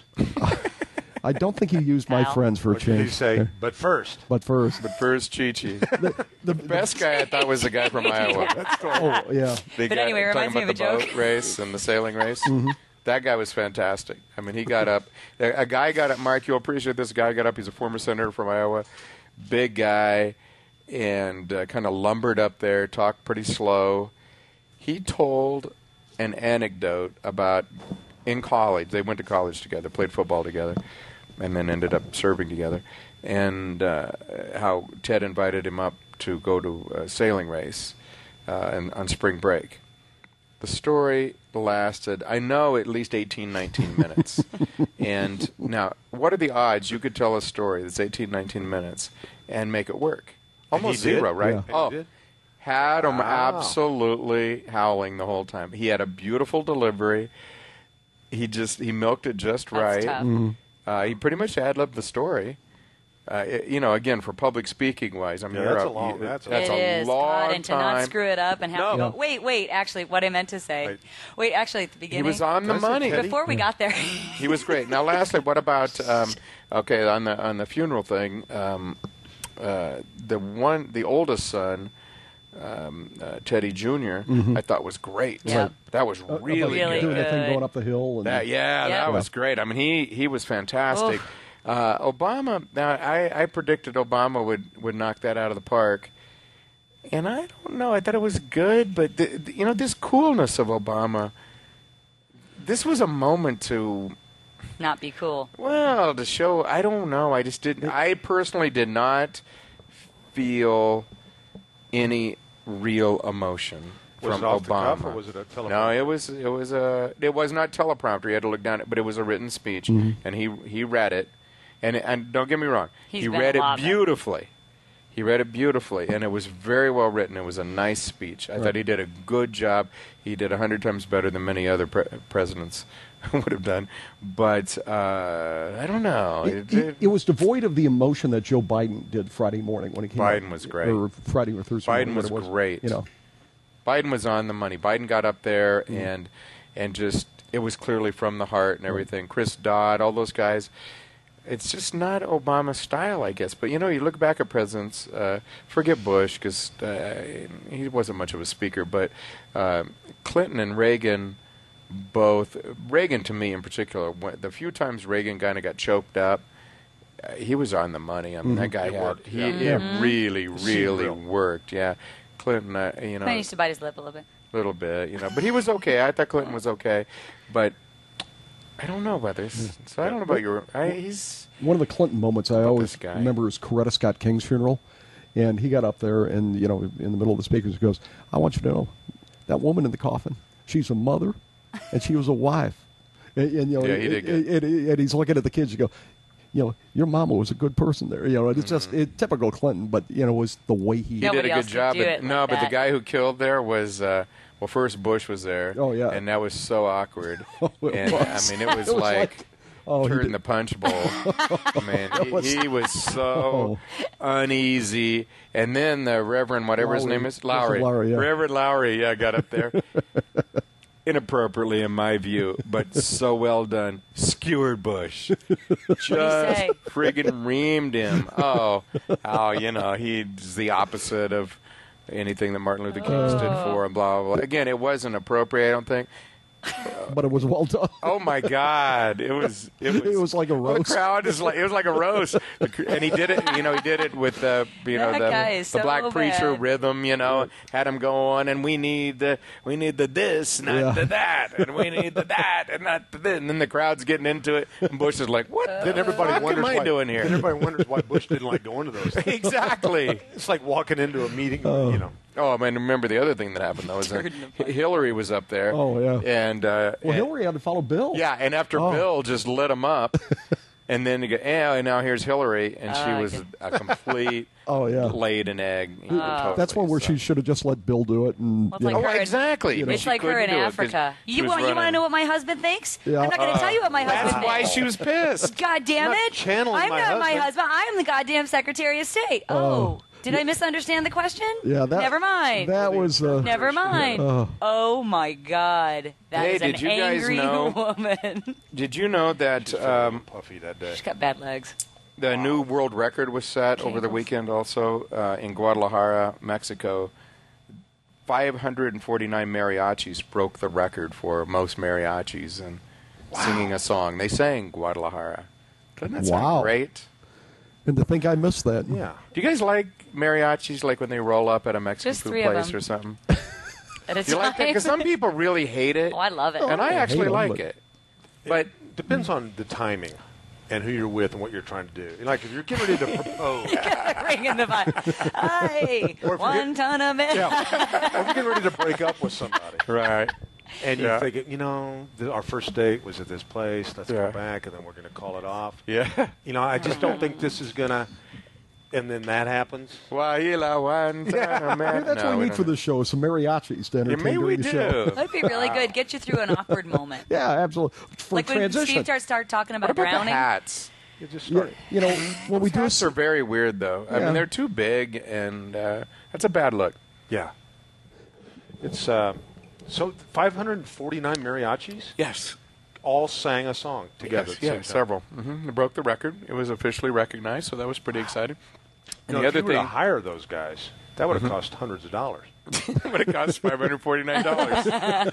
C: I don't think he used my
A: Al.
C: friends for a
D: Or did he
C: change.
D: say "but first"?
C: But first,
B: But first, Chi-Chi.
C: the, the,
B: The best guy I thought was the guy from Iowa.
C: oh yeah,
B: The
A: But
B: guy
A: anyway, it
B: talking
A: reminds me
B: about
A: of
B: the
A: a joke.
B: boat race and the sailing race.
C: Mm-hmm.
B: That guy was fantastic. I mean, he got up. A, a guy got up. Mark, you'll appreciate this. Guy got up. He's a former senator from Iowa, big guy, and uh, kind of lumbered up there. Talked pretty slow. He told an anecdote about in college. They went to college together, played football together, and then ended up serving together. And uh, how Ted invited him up to go to a sailing race uh, and, on spring break. The story lasted, I know, at least eighteen, nineteen minutes. And now, what are the odds you could tell a story that's eighteen, nineteen minutes and make it work? Almost
D: he did?
B: zero, right?
C: Yeah.
D: And he
B: Oh,
D: did?
B: had him
D: Wow.
B: absolutely howling the whole time. He had a beautiful delivery. He just he milked it just
A: That's
B: right.
A: tough.
C: Mm-hmm.
B: Uh, he pretty much ad-libbed the story. Uh, it- you know, again, for public speaking wise, I mean,
D: Yeah,
B: you're
D: that's
B: a,
D: a long-
B: you-
D: that's a-
B: that's
A: It
B: a
A: is.
B: long
A: God, and to
B: time.
A: not screw it up and have
B: No.
A: to go.
C: Yeah.
A: Wait, wait. Actually, what I meant to say.
D: Right.
A: Wait, actually, at the
B: He
A: beginning.
B: was on the
D: Does it,
B: money.
D: Teddy?
A: Before we got there.
B: He was great. Now, lastly, what about um, okay on the on the funeral thing? Um, uh, the one, the oldest son, um, uh, Teddy Junior I thought was great.
A: Yeah.
B: That was
C: Uh,
B: really,
C: about
A: Really
C: doing
B: good.
C: the thing
A: good.
C: going up the hill. And,
B: That, yeah,
A: Yeah.
B: that was great. I mean, he he was fantastic.
A: Oof.
B: Uh, Obama. Now, I, I predicted Obama would, would knock that out of the park, and I don't know. I thought it was good, but the, the- you know, this coolness of Obama. This was a moment to.
A: Not be cool.
B: Well, to show, I don't know. I just didn't. I personally did not feel any real emotion
D: Was
B: from
D: it off the
B: Obama.
D: cuff, or was it a teleprompter?
B: No, it was. It was a. It was not teleprompter. He had to look down it, but it was a written speech, and he he read it, and and don't get me wrong,
A: He's
B: he
A: been
B: read
A: a
B: it
A: lot of it.
B: beautifully. He read it beautifully, and it was very well written. It was a nice speech. I
C: Right.
B: thought he did a good job. He did a hundred times better than many other pre- presidents would have done. But uh, I don't know.
C: It, it, it was devoid of the emotion that Joe Biden did Friday morning when he came
B: Biden
C: out,
B: was great.
C: Or Friday or Thursday
B: Biden
C: morning,
B: was
C: whatever it
B: great.
C: You know,
B: Biden was on the money. Biden got up there
C: Mm-hmm.
B: and and just it was clearly from the heart and everything. Chris Dodd, all those guys. It's just not Obama style, I guess. But you know, you look back at presidents. Uh, forget Bush because uh, he wasn't much of a speaker, but uh, Clinton and Reagan. Both Reagan, to me in particular, when, the few times Reagan kind of got choked up, uh, he was on the money. I mean, that guy
D: It
B: had
D: worked,
B: he
D: yeah.
B: it
A: Mm-hmm.
B: really,
D: seemed
B: really
D: real.
B: worked. Yeah, Clinton, uh, you know,
A: I used to bite his lip a little bit.
B: little bit, you know, but he was okay. I thought Clinton was okay, but I don't know about this. So I don't know about your. I, he's
C: one of the Clinton moments I
B: About
C: always
B: this guy.
C: remember is Coretta Scott King's funeral, and he got up there and you know in the middle of the speakers he goes, "I want you to know that woman in the coffin. She's a mother, and she was a wife." And, and, you know,
B: Yeah, he did
C: and,
B: good.
C: and- and he's looking at the kids. You go, you know, your mama was a good person there. You know, it's just it, typical Clinton, but you know, it was the way he.
B: he
A: Nobody
B: did a
A: else
B: good
A: could
B: job.
A: do
B: but,
A: it
B: no,
A: like
B: but the
A: that.
B: guy who killed there was. Uh, well, first Bush was there.
C: Oh, yeah.
B: and that was so awkward.
C: Oh, it
B: and
C: was.
B: I mean, it was,
C: It was
B: like.
C: like- oh, he
B: turn
C: did-
B: the punch bowl. Man, he,
C: was-
B: he was so uneasy. And then the Reverend, whatever his
C: Lowry.
B: name is,
C: Joseph
B: Lowry.
C: Lowry, yeah.
B: Reverend Lowry, yeah, got up there. Inappropriately, in my view, but so well done. Skewered Bush. Just
A: say?
B: friggin' reamed him. Oh, oh, you know, he's the opposite of anything that Martin Luther King stood for and blah, blah, blah. Again, it wasn't appropriate, I don't think.
C: But it was well done.
B: Oh my God! It was. It was.
C: It was like a
B: well,
C: roast.
B: The crowd is like. It was like a roast, The cr- and he did it. You know, he did it with the. You know,
A: That
B: the,
A: guy is
B: the
A: so
B: black preacher
A: bad.
B: rhythm. You know, had him going, and we need the. We need the this, not
C: Yeah.
B: the that, and we need the that, and not the this. And then the crowd's getting into it, and Bush is like, "What?
D: Then everybody
B: the fuck
D: wonders
B: am I
D: why,
B: doing here?"
D: Then everybody wonders why Bush didn't like going to those things.
B: Exactly.
D: It's like walking into a meeting, you know.
B: Oh, I mean, remember the other thing that happened though is that Hillary was up there.
C: Oh, yeah.
B: And uh,
C: Well,
B: and-
C: Hillary had to follow Bill.
B: Yeah, and after
C: Oh.
B: Bill just lit him up, and then you go, yeah, and now here's Hillary, and she
A: Oh,
B: was
A: good.
B: a complete
C: Oh, yeah.
B: laid an egg. you know, totally,
C: That's one where
B: so.
C: she should have just let Bill do it. And
A: Well, it's
C: you
A: like
C: know.
B: Oh,
A: her in-
B: exactly.
C: you know.
B: But
A: It's
B: she
A: like her in
B: couldn't do it 'cause
A: Africa.
B: she
A: You
B: was
A: want you want to
B: running.
A: know what my husband thinks?
C: Yeah.
A: I'm not going to tell you what my husband
B: That's why
A: thinks.
B: she was pissed.
A: God damn
D: Not
A: it!
D: channeling
A: I'm
D: my
A: not my
D: husband.
A: husband. I am the goddamn Secretary of State. Oh,
C: Oh.
A: did I misunderstand the question?
C: Yeah, that.
A: Never mind.
C: That was. Uh,
A: Never mind.
C: Oh.
A: Oh my God, that
B: Hey,
A: is an
B: did you guys
A: angry
B: know-
A: woman.
B: Did you know that um,
D: Puffy that day.
A: She's got bad legs.
B: the new world record was set over the
A: Jingles.
B: weekend also uh, in Guadalajara, Mexico? five hundred forty-nine mariachis broke the record for most mariachis and singing a song. They sang Guadalajara. Doesn't that
C: Wow.
B: sound great?
C: And to think I missed that.
D: Yeah.
B: Do you guys like mariachis, like when they roll up at a Mexican
A: Just
B: food
A: three of
B: place
A: them.
B: or something?
A: At a
B: You like that?
A: time.
B: Because some people really hate it,
A: Oh, I love it.
B: and I
C: I
B: actually
C: hate 'em,
B: like
C: but-
B: it. But
D: Depends on the timing and who you're with and what you're trying to do. Like if you're getting ready to propose,
A: Ringing the fire. Hey,
D: Or if you
A: one
D: get-
A: ton of it.
D: yeah, or if you're getting ready to break up with somebody,
B: right,
D: and
B: Yeah.
D: you're thinking, you know, th- our first date was at this place. Let's
B: Yeah.
D: go back, and then we're going to call it off.
B: yeah.
D: You know, I just don't think this is gonna. And then that happens.
B: Guajila, one time, man.
C: Maybe that's
B: No,
C: what we
B: we
C: need
B: don't-
C: for the show, some mariachis to
B: Yeah,
C: entertain
B: maybe we
C: during the show.
B: do.
A: That'd be really good. Get you through an awkward moment.
C: Yeah, absolutely. For
A: Like when
C: transition.
A: Steve starts start talking about
B: What about the
A: drowning.
B: hats?
D: You just
C: Yeah,
D: start.
C: you know, when we do
B: Hats are very weird, though. I
C: Yeah.
B: mean, they're too big, and uh, that's a bad look.
D: Yeah. It's uh, so five hundred forty-nine mariachis
B: Yes.
D: all sang a song together.
B: Yes,
D: at the
B: yeah,
D: same time.
B: several. Mm-hmm. They broke the record. It was officially recognized, so that was pretty exciting. And
D: You know,
B: the
D: if you
B: other
D: were to
B: thing
D: hire those guys, that would have cost hundreds of dollars.
B: would have cost five hundred forty-nine dollars.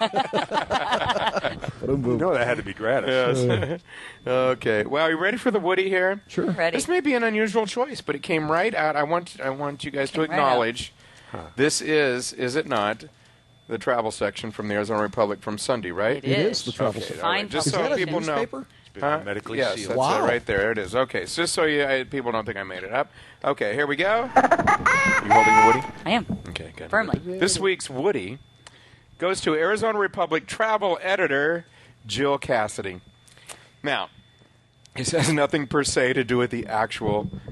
D: You know that had to be gratis.
B: Yes. Okay. Well, are you ready for the Woody here?
C: Sure.
A: Ready?
B: This may be an unusual choice, but it came right out. I want I want you guys to
A: Came right out.
B: acknowledge this is, is it not, the travel section from the Arizona Republic from Sunday, right?
A: It
C: It
A: is.
C: is the travel
B: Okay,
C: section.
B: all
A: Fine
B: right. Just
C: Is
B: so
C: that a
B: people know.
C: newspaper?
D: It's been
B: Huh?
D: medically
B: yes,
D: sealed.
B: that's
C: Wow.
B: it right there. It is. Okay, so just so you I, people don't think I made it up. Okay, here we go. You holding the Woody?
A: I am.
B: Okay, good.
A: Firmly.
B: This week's Woody goes to Arizona Republic travel editor Jill Cassidy. Now, this has nothing per se to do with the actual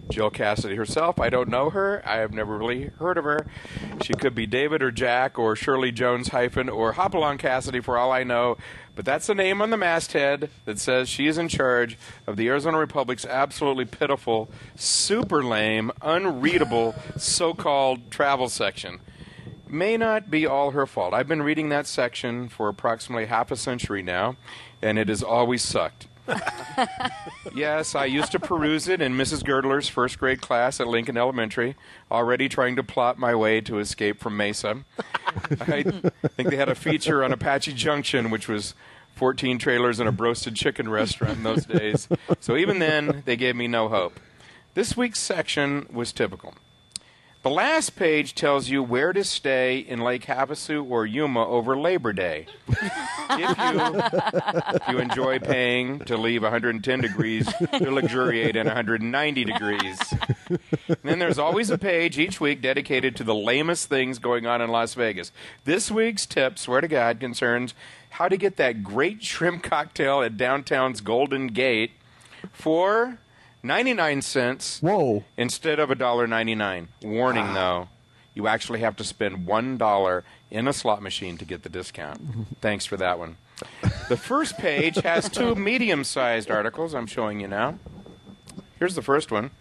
B: Jill Cassidy herself, I don't know her. I have never really heard of her. She could be David or Jack or Shirley Jones hyphen or Hopalong Cassidy for all I know. But that's the name on the masthead that says she is in charge of the Arizona Republic's absolutely pitiful, super lame, unreadable so-called travel section. May not be all her fault. I've been reading that section for approximately half a century now, and it has always sucked. Yes, I used to peruse it in Missus Girdler's first grade class at Lincoln Elementary, already trying to plot my way to escape from Mesa. I think they had a feature on Apache Junction, which was fourteen trailers and a roasted chicken restaurant in those days. So even then, they gave me no hope. This week's section was typical. The last page tells you where to stay in Lake Havasu or Yuma over Labor Day. If you, if you enjoy paying to leave one hundred ten degrees to luxuriate in one hundred ninety degrees. And then there's always a page each week dedicated to the lamest things going on in Las Vegas. This week's tip, swear to God, concerns how to get that great shrimp cocktail at downtown's Golden Gate for ninety-nine cents
C: Whoa.
B: instead of one dollar ninety-nine. Warning, wow. though, you actually have to spend one dollar in a slot machine to get the discount. Thanks for that one. The first page has two medium-sized articles I'm showing you now. Here's the first one.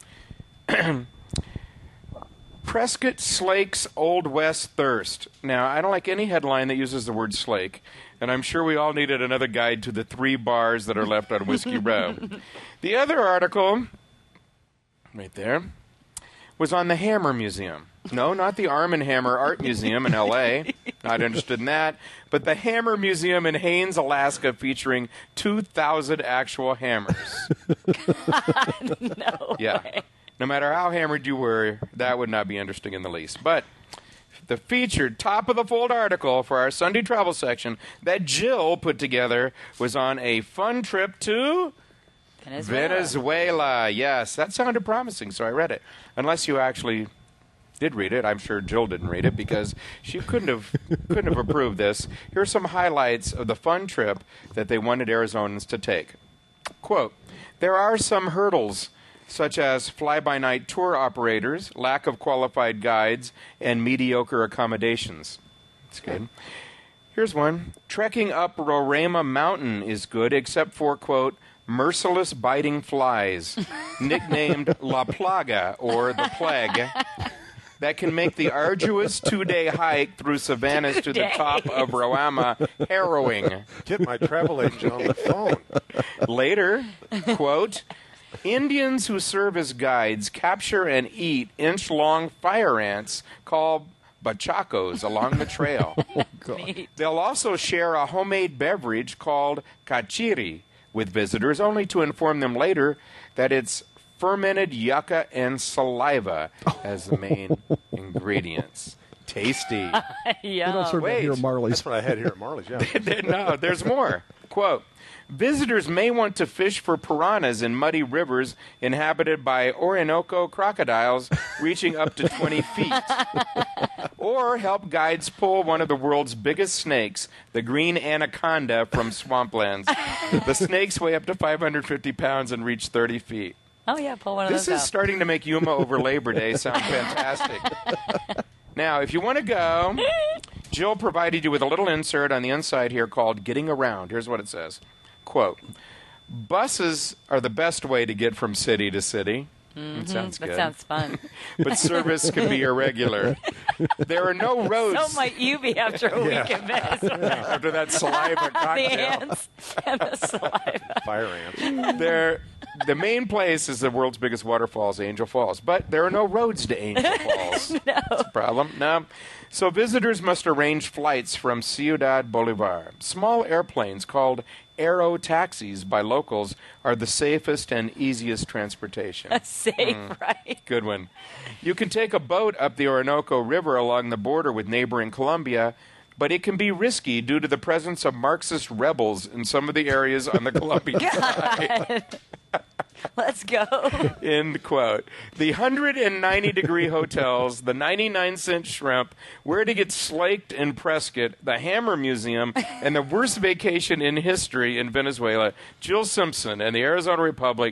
B: Prescott slakes Old West thirst. Now, I don't like any headline that uses the word slake, and I'm sure we all needed another guide to the three bars that are left on Whiskey Row. The other article, right there, was on the Hammer Museum. No, not the Arm and Hammer Art Museum in L A Not interested in that. But the Hammer Museum in Haines, Alaska, featuring two thousand actual hammers.
A: No
B: yeah.
A: way.
B: No matter how hammered you were, that would not be interesting in the least. But the featured top-of-the-fold article for our Sunday travel section that Jill put together was on a fun trip to
A: Venezuela.
B: Venezuela. Yes, that sounded promising, so I read it. Unless you actually did read it. I'm sure Jill didn't read it because she couldn't have couldn't have approved this. Here are some highlights of the fun trip that they wanted Arizonans to take. Quote, there are some hurdles, such as fly-by-night tour operators, lack of qualified guides, and mediocre accommodations. That's good. Here's one. Trekking up Roraima Mountain is good, except for, quote, merciless biting flies, nicknamed La Plaga, or the Plague, that can make the arduous two-day hike through savannas to the top of Roraima harrowing.
D: Get my travel agent on the phone.
B: Later, quote, Indians who serve as guides capture and eat inch-long fire ants called bachacos along the trail.
C: Oh, God.
B: They'll also share a homemade beverage called kachiri with visitors, only to inform them later that it's fermented yucca and saliva as the main ingredients. Tasty.
C: They don't serve
B: Wait.
C: that here at Marley's.
D: That's what I had here at Marley's, yeah.
B: No, there's more. Quote, visitors may want to fish for piranhas in muddy rivers inhabited by Orinoco crocodiles reaching up to twenty feet. Or help guides pull one of the world's biggest snakes, the green anaconda, from swamplands. The snakes weigh up to five hundred fifty pounds and reach thirty feet.
A: Oh, yeah, pull one of
B: This
A: those
B: is
A: out.
B: starting to make Yuma over Labor Day sound fantastic. Now, if you want to go, Jill provided you with a little insert on the inside here called Getting Around. Here's what it says. Quote, buses are the best way to get from city to city.
A: Mm-hmm.
B: It sounds
A: That
B: good.
A: sounds fun.
B: But service can be irregular. There are no roads.
A: So might you be after a
D: Yeah.
A: week in Venezuela.
B: After that saliva
A: The
B: cocktail.
A: ants and the saliva.
D: Fire ants.
B: There, the main place is the world's biggest waterfalls, Angel Falls. But there are no roads to Angel Falls.
A: No.
B: That's a problem. No. So visitors must arrange flights from Ciudad Bolivar. Small airplanes called aero taxis by locals are the safest and easiest transportation.
A: Safe,
B: Mm.
A: right?
B: Good one. You can take a boat up the Orinoco River along the border with neighboring Colombia, but it can be risky due to the presence of Marxist rebels in some of the areas on the Colombian side.
A: Let's go.
B: End quote. The one hundred ninety degree hotels, the ninety-nine cent shrimp, where to get slaked in Prescott, the Hammer Museum, and the worst vacation in history in Venezuela. Jill Simpson and the Arizona Republic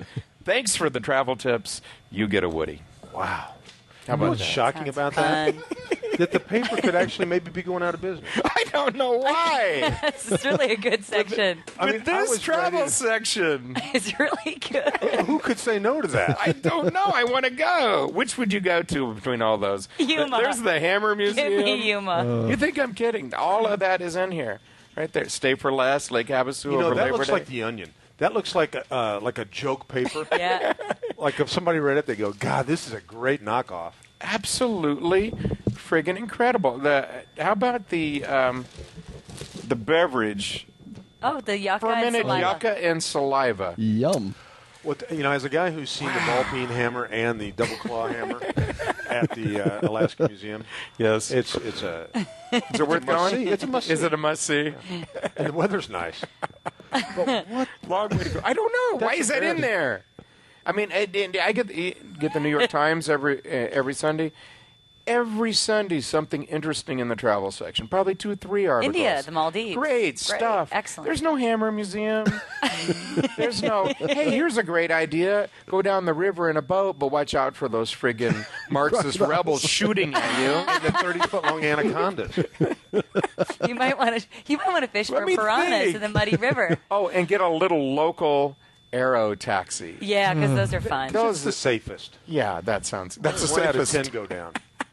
B: Thanks for the travel tips. You get a Woody.
D: Wow.
B: How
D: You know
B: about
D: what's
B: that?
D: shocking
A: Sounds
D: about
A: fun.
D: that? That the paper could actually maybe be going out of business.
B: I don't know why.
A: This is really a good section.
D: I mean,
B: With
D: I
B: this
D: was
B: travel
D: ready
B: section,
A: It's really good.
D: to- Who could say no to that?
B: I don't know. I want to go. Which would you go to between all those?
A: Yuma.
B: There's the Hammer Museum.
A: Give me Yuma.
B: You think I'm kidding? All of that is in here, right there. Stay for less, Lake Havasu
D: You know,
B: over
D: that
B: Labor
D: looks
B: Day.
D: like the Onion. That looks like a, uh, like a joke paper.
A: Yeah.
D: Like if somebody read it, they go, God, this is a great knockoff.
B: Absolutely friggin' incredible. The how about the um, the beverage
A: Oh, the yucca and
B: fermented
A: saliva.
B: yucca and saliva?
C: Yum.
D: What you know, as a guy who's seen the ball peen hammer and the double claw hammer at the uh, Alaska Museum,
B: Yes.
D: it's it's a
B: Is it worth
D: must
B: going?
D: see. It's a must
B: Is
D: see.
B: it a must see?
D: and the weather's nice. But what?
B: Long way to go. I don't know. Why
D: That's
B: is that in
D: embarrassing.
B: there? I mean, I, I get the, get the New York Times every uh, every Sunday. Every Sunday, something interesting in the travel section. Probably two or three articles.
A: India, the Maldives.
B: Great
A: Great.
B: stuff.
A: Excellent.
B: There's no Hammer Museum. There's no, hey, here's a great idea. Go down the river in a boat, but watch out for those friggin' Marxist rebels shooting at you.
D: And the thirty-foot-long anacondas.
A: You might want to. You might want to fish
B: Let
A: for
B: me
A: piranhas
B: think.
A: in the muddy river.
B: Oh, and get a little local aero taxi.
A: Yeah, because those are fun.
B: Those-
D: It's the safest.
B: Yeah, that sounds, that's the
D: One out of
B: safest.
D: ten go down.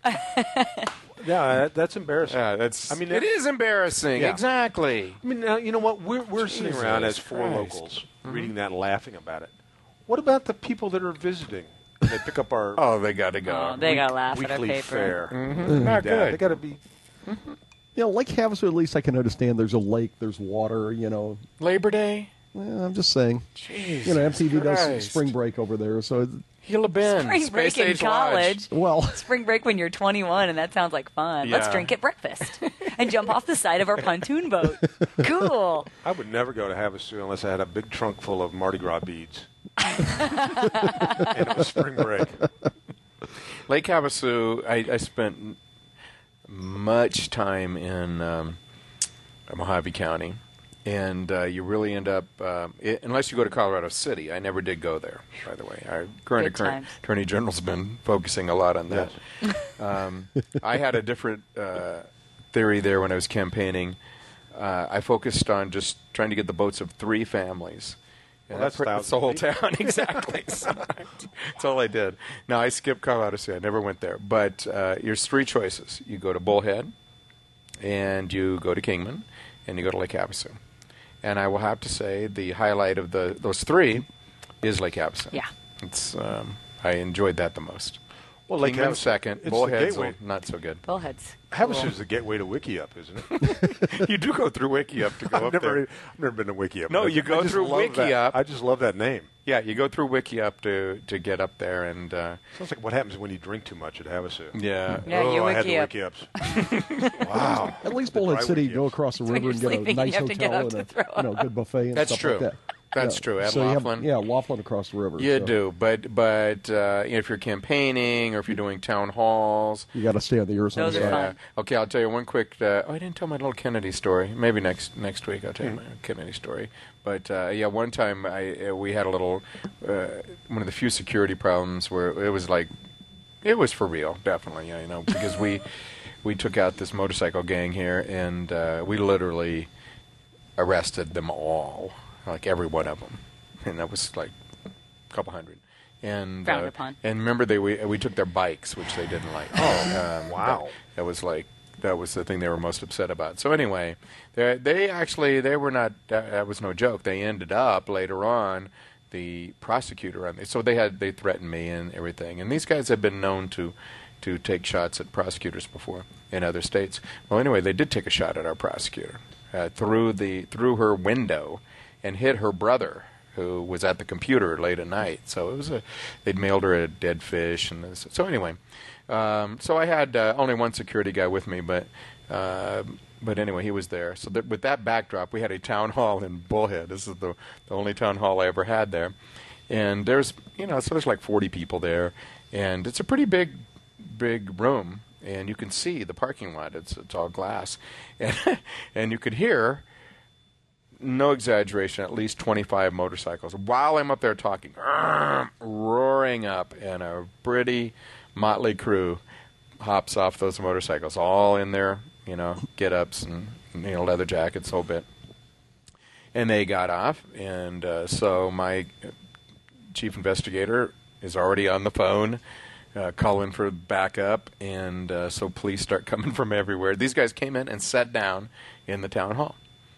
D: Yeah, that, that's embarrassing.
B: Yeah, that's.
D: I mean,
B: it
D: that-
B: is embarrassing.
D: Yeah.
B: Exactly.
D: I mean, now, you know what? We're, we're sitting around as
B: Jesus
D: four
B: Christ.
D: locals reading that and laughing about it. What about the people that are visiting? And they pick up our
B: Oh, they got to go.
A: Oh, they gotta laugh at our
D: weekly
A: paper.
D: fare.
B: Mhm. Not
D: Yeah, they
B: good.
D: got to be.
C: You know, Lake Havasu, at least I can understand. There's a lake, there's water. You know,
B: Labor Day.
C: well, I'm just saying.
B: Jesus
C: You know, M T V does
B: Christ.
C: spring break over there, so it-
B: Gila Bend.
A: Spring break
B: Space
A: in
B: Age Lodge.
A: college.
C: well,
A: Spring break when you're twenty-one, and that sounds like fun. Let's
B: Yeah.
A: drink at breakfast and jump off the side of our pontoon boat. Cool.
D: I would never go to Havasu unless I had a big trunk full of Mardi Gras beads. And it was spring break.
B: Lake Havasu, I, I spent much time in um, Mojave County, and uh, you really end up, um, i unless you go to Colorado City. I never did go there, by the way. Our current,
A: Good
B: current
A: times.
B: Attorney General's been focusing a lot on that. um, I had a different uh, theory there when I was campaigning. Uh, I focused on just trying to get the votes of three families.
D: Well,
B: And
D: that's
B: that- that's the whole town, exactly. So, that's all I did. No, I skipped Colorado City. I never went there. But uh, there's three choices. You go to Bullhead, and you go to Kingman, and you go to Lake Havasu. And I will have to say the highlight of the those three is Lake Havasu.
A: Yeah.
B: It's um, I enjoyed that the most.
D: Well, Lake
B: Kingman
D: Havasu,
B: second,
D: it's the
B: Bullhead's
D: gateway.
B: not so good.
A: Bullheads.
D: Havasu is the gateway to Wickiup, isn't it?
B: You do go through Wickiup to go
D: I've
B: up
D: never,
B: there.
D: I've never been to Wickiup.
B: No,
D: but
B: you go
D: I just
B: through
D: love that-
B: Wickiup.
D: I just love that name.
B: Yeah, you go through Wickiup to to get up there, and uh,
D: Sounds like what happens when you drink too much at Havasu.
B: yeah.
A: Yeah,
D: oh,
A: you
D: I had the
A: Wickiup.
D: Wickiups. Wow.
C: at least
D: The
C: Bullhead
D: dry
C: City,
D: Wickiups.
C: go across the
A: when
C: river
A: you're
C: and get a
A: sleeping,
C: nice
A: you have to get
C: hotel
A: up
C: and
A: to throw
C: a you know, good buffet and
B: That's
C: stuff
B: true.
C: like that.
B: That's
C: Yeah.
B: true. At
C: so you have-
B: Laughlin.
C: yeah, Laughlin across the river.
B: You
C: so
B: do, but but uh, if you're campaigning or if you're doing town halls,
C: You got to stay on the Arizona
A: Those are
C: side.
A: fun.
B: Okay, I'll tell you one quick. Uh, oh, I didn't tell my little Kennedy story. Maybe next next week I'll tell you my Kennedy story. But uh, yeah, one time I uh, we had a little uh, one of the few security problems where it was like it was for real, definitely. You know, because we we took out this motorcycle gang here and uh, we literally arrested them all, like every one of them, and that was like a couple hundred. And
A: Frowned
B: uh,
A: upon.
B: and remember they we we took their bikes, which they didn't like. Oh, um,
D: wow.
B: That, that was like that was the thing they were most upset about. So anyway, they they actually they were not. That, that was no joke. They ended up later on the prosecutor on this. So they had they threatened me and everything. And these guys have been known to to take shots at prosecutors before in other states. Well, anyway, they did take a shot at our prosecutor uh, through the through her window and hit her brother, who was at the computer late at night. So it was a, they'd mailed her a dead fish, and this, so anyway, um, so I had uh, only one security guy with me, but uh, but anyway, he was there. So that, with that backdrop, we had a town hall in Bullhead. This is the the only town hall I ever had there, and there's you know so there's like forty people there, and it's a pretty big big room, and you can see the parking lot. It's it's all glass, and and you could hear no exaggeration, at least twenty-five motorcycles. While I'm up there talking, roaring up, and a pretty motley crew hops off those motorcycles, all in their, you know, get-ups and, you know, leather jackets, whole bit. And they got off, and uh, so my chief investigator is already on the phone, uh, calling for backup, and uh, so police start coming from everywhere. These guys came in and sat down in the town hall.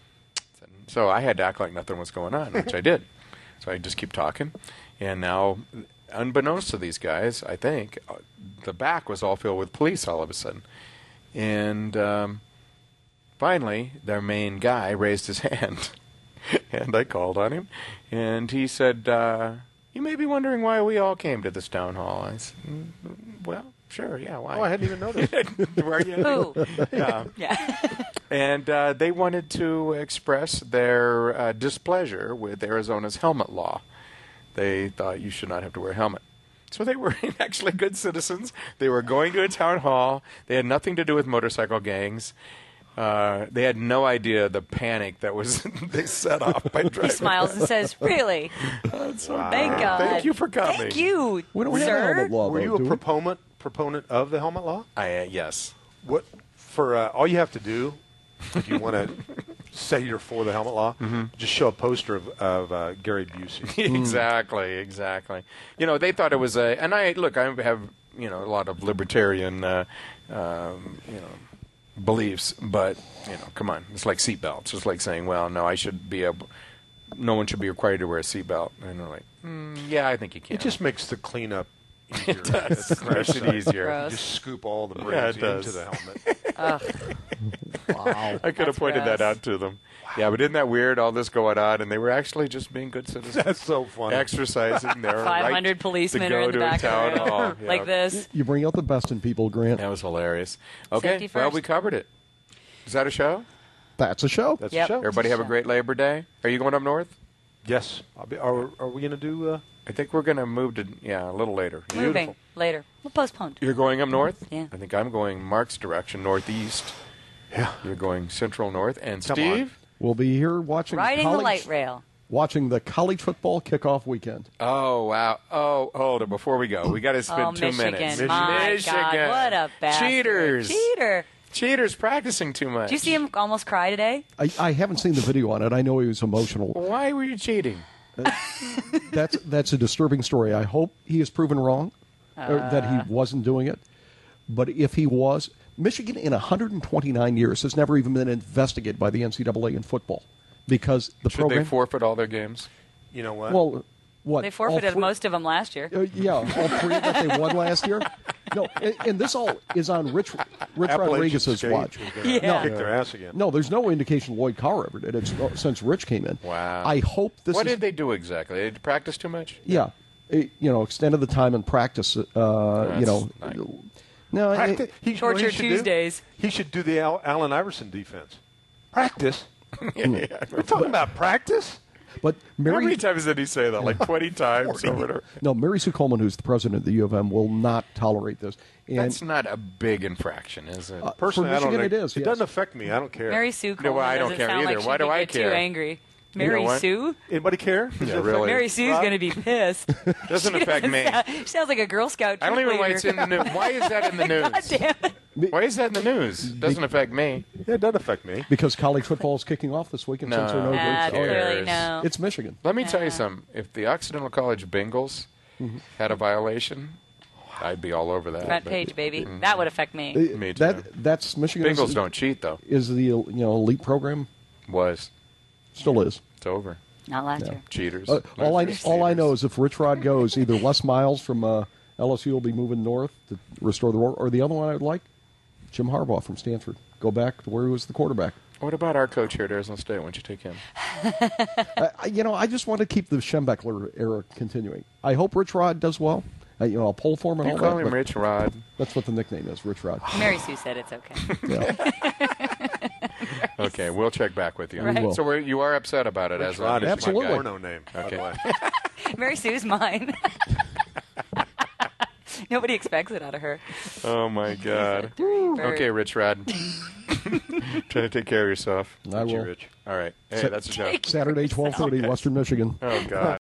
B: So I had to act like nothing was going on, which I did. So I just keep talking, and now, unbeknownst to these guys, I think, uh, the back was all filled with police all of a sudden. And um, finally, their main guy raised his hand, and I called on him, and he said, uh, you may be wondering why we all came to this town hall. I said, mm, well, sure, yeah, why?
D: Oh, I hadn't even noticed.
B: Were you?
A: Who?
B: Yeah.
A: Yeah.
B: And uh, they wanted to express their uh, displeasure with Arizona's helmet law. They thought you should not have to wear a helmet. So they were actually good citizens. They were going to a town hall. They had nothing to do with motorcycle gangs. Uh, they had no idea the panic that was they set off by
A: He
B: driving.
A: smiles and says, "Really?
B: So
A: Thank God.
B: Thank you for coming.
A: Thank you,
C: We don't have a
A: sir."
C: helmet law,
D: Were
C: though,
D: you a
C: do we?
D: proponent proponent of the helmet law?
B: I, uh, yes.
D: What for? Uh, all you have to do if you want to say you're for the helmet law, just show a poster of, of uh, Gary Busey.
B: Exactly, exactly. You know, they thought it was a, and I look, I have you know a lot of libertarian, uh, um, you know, beliefs, but you know, come on, it's like seatbelts. It's like saying, well, no, I should be able, no one should be required to wear a seatbelt, and they're like, mm, yeah, I think you can.
D: It just makes the cleanup easier.
B: It does.
D: At the crash
B: Makes it
D: site.
B: easier.
D: You
A: Gross.
D: just scoop all the
B: Yeah,
D: brains
B: it does.
D: into the helmet.
A: Ugh.
C: Wow.
B: I could have
A: That's
B: pointed that
A: gross.
B: out to them. Yeah, but isn't that weird? All this going on, and they were actually just being good citizens.
D: That's so funny.
B: Exercising their
A: Five hundred
B: right
A: policemen
B: to
A: are
B: go
A: in the
B: to a
A: back
B: town
A: of the room,
B: hall.
A: like
B: Yeah.
A: this.
C: You bring out the best in people, Grant.
B: That was hilarious. Okay,
A: Safety
B: well,
A: first.
B: we covered it. Is that a show?
C: That's a show.
D: That's
A: Yep.
D: the show.
B: Everybody have a great Labor Day. Are you going up north?
D: Yes. I'll be, are, are we going to do? Uh,
B: I think we're going to move to, yeah, a little later.
A: Moving later. We'll postpone.
B: You're going up north?
A: Yeah.
B: I think I'm going Mark's direction, northeast.
D: yeah.
B: You're going central north. And
D: Come
B: Steve?
C: We'll be here watching
A: Riding
C: college,
A: the light rail.
C: watching the college football kickoff weekend.
B: Oh, wow. Oh, hold it. Before we go, we got to spend
A: Oh,
B: two
A: Michigan.
B: minutes.
A: My
B: Michigan.
A: God, what a bastard.
B: Cheaters.
A: Cheater.
B: Cheaters practicing too much.
A: Did you see him almost cry today?
C: I, I haven't seen the video on it. I know he was emotional.
B: Why were you cheating?
C: That's that's a disturbing story. I hope he is proven wrong, or that
A: Uh.
C: he wasn't doing it. But if he was, Michigan in one hundred twenty-nine years has never even been investigated by the N C double A in football because the
B: Should
C: program.
B: they forfeit all their games?
D: You know what?
C: well, what
A: They
C: all
A: forfeited
C: three-
A: most of them last year.
C: Uh, yeah, all three that they won last year. No, and, and this all is on Rich Rich
D: Appalachian
C: Rodriguez's
D: State
C: watch.
D: is gonna
A: Yeah.
D: kick their ass again.
C: No, there's no indication Lloyd Carr ever did. It's uh, since Rich came in.
B: Wow.
C: I hope this
B: What
C: is.
B: did they do exactly? They practice too much?
C: Yeah, It- you know, extended the time in practice. Uh,
B: That's
C: you know,
B: not-
C: no, it-
D: Practice. He, you know what he
A: Torture
D: should do?
A: Tuesdays.
D: He should do the Al, Allen Iverson defense. Practice.
B: Yeah.
D: We're talking about practice.
C: but
B: How many
C: Mary,
B: times did he say that? Like twenty times or whatever?
C: no, Mary Sue Coleman, who's the president of the U of M, will not tolerate this. And
B: That's not a big infraction, is it?
C: Uh,
D: Personally,
C: For
D: I don't.
C: Michigan
D: think-
C: it is,
D: It
C: yes.
D: doesn't affect me. I don't care.
A: Mary Sue
B: No,
A: Coleman
B: well, I don't
A: doesn't
B: care
A: sound
B: either.
A: like
B: Why
A: she'd
B: do I
A: get
B: care?
A: too angry.
B: know
A: Mary
B: what?
A: Sue?
D: Anybody care? Is
B: Yeah,
D: it-
B: really.
A: Mary Sue's
D: Rob?
A: going to be pissed.
B: Doesn't
A: She
B: affect
A: doesn't
B: me.
A: sound- she sounds like a Girl Scout.
B: I don't even know why
A: troop
B: it's in the
A: leader.
B: news. Why is that in the
A: God
B: news?
A: damn it.
B: Why is that in the news? Doesn't affect me.
D: Yeah, it doesn't affect me.
C: because college football is kicking off this week, and
B: No.
C: since there are no
A: Ah,
C: dates, oh, yeah.
A: clearly
B: cares?
A: no.
C: It's Michigan.
B: Let me tell you
A: Yeah.
B: something. If the Occidental College Bengals had a violation, I'd be all over that.
A: Front
B: but
A: page, baby. That would affect me.
C: Uh,
B: Me too.
C: That that's Michigan.
B: Bengals
C: is,
B: don't cheat, though.
C: is the you know elite program
B: Was.
C: still is.
B: It's over.
A: Not last
C: Yeah.
A: year.
B: Cheaters.
C: Uh, all I
B: Losers,
C: all I
B: cheaters.
C: know is if Rich Rod goes, either Les Miles from uh, L S U will be moving north to restore the war, or the other one I would like, Jim Harbaugh from Stanford, go back to where he was the quarterback.
B: What about our coach here at Arizona State? Why don't you take him?
C: I, I- you know, I just want to keep the Schembechler era continuing. I hope Rich Rod does well. I, you know, I'll pull for him and
B: You
C: all
B: call
C: that.
B: him
C: but
B: Rich Rod.
C: That's what the nickname is, Rich Rod.
A: Mary Sue said it's okay.
C: Yeah.
B: Okay, we'll check back with you.
A: Right.
C: We will.
B: So we're, you are upset about it
D: Rich
B: as
D: Rod
B: a
D: is
C: Absolutely.
D: my porno name. by the
B: Okay.
D: way.
A: Mary Sue's mine. Nobody expects it out of her.
B: Oh my God.
A: Very-
B: Okay, Rich Rod. Try to take care of yourself.
C: I
D: Thank you,
C: will.
D: Rich.
B: All right. Hey,
C: Sa-
B: that's a joke.
C: Saturday, twelve thirty, Western Michigan.
B: Oh, God.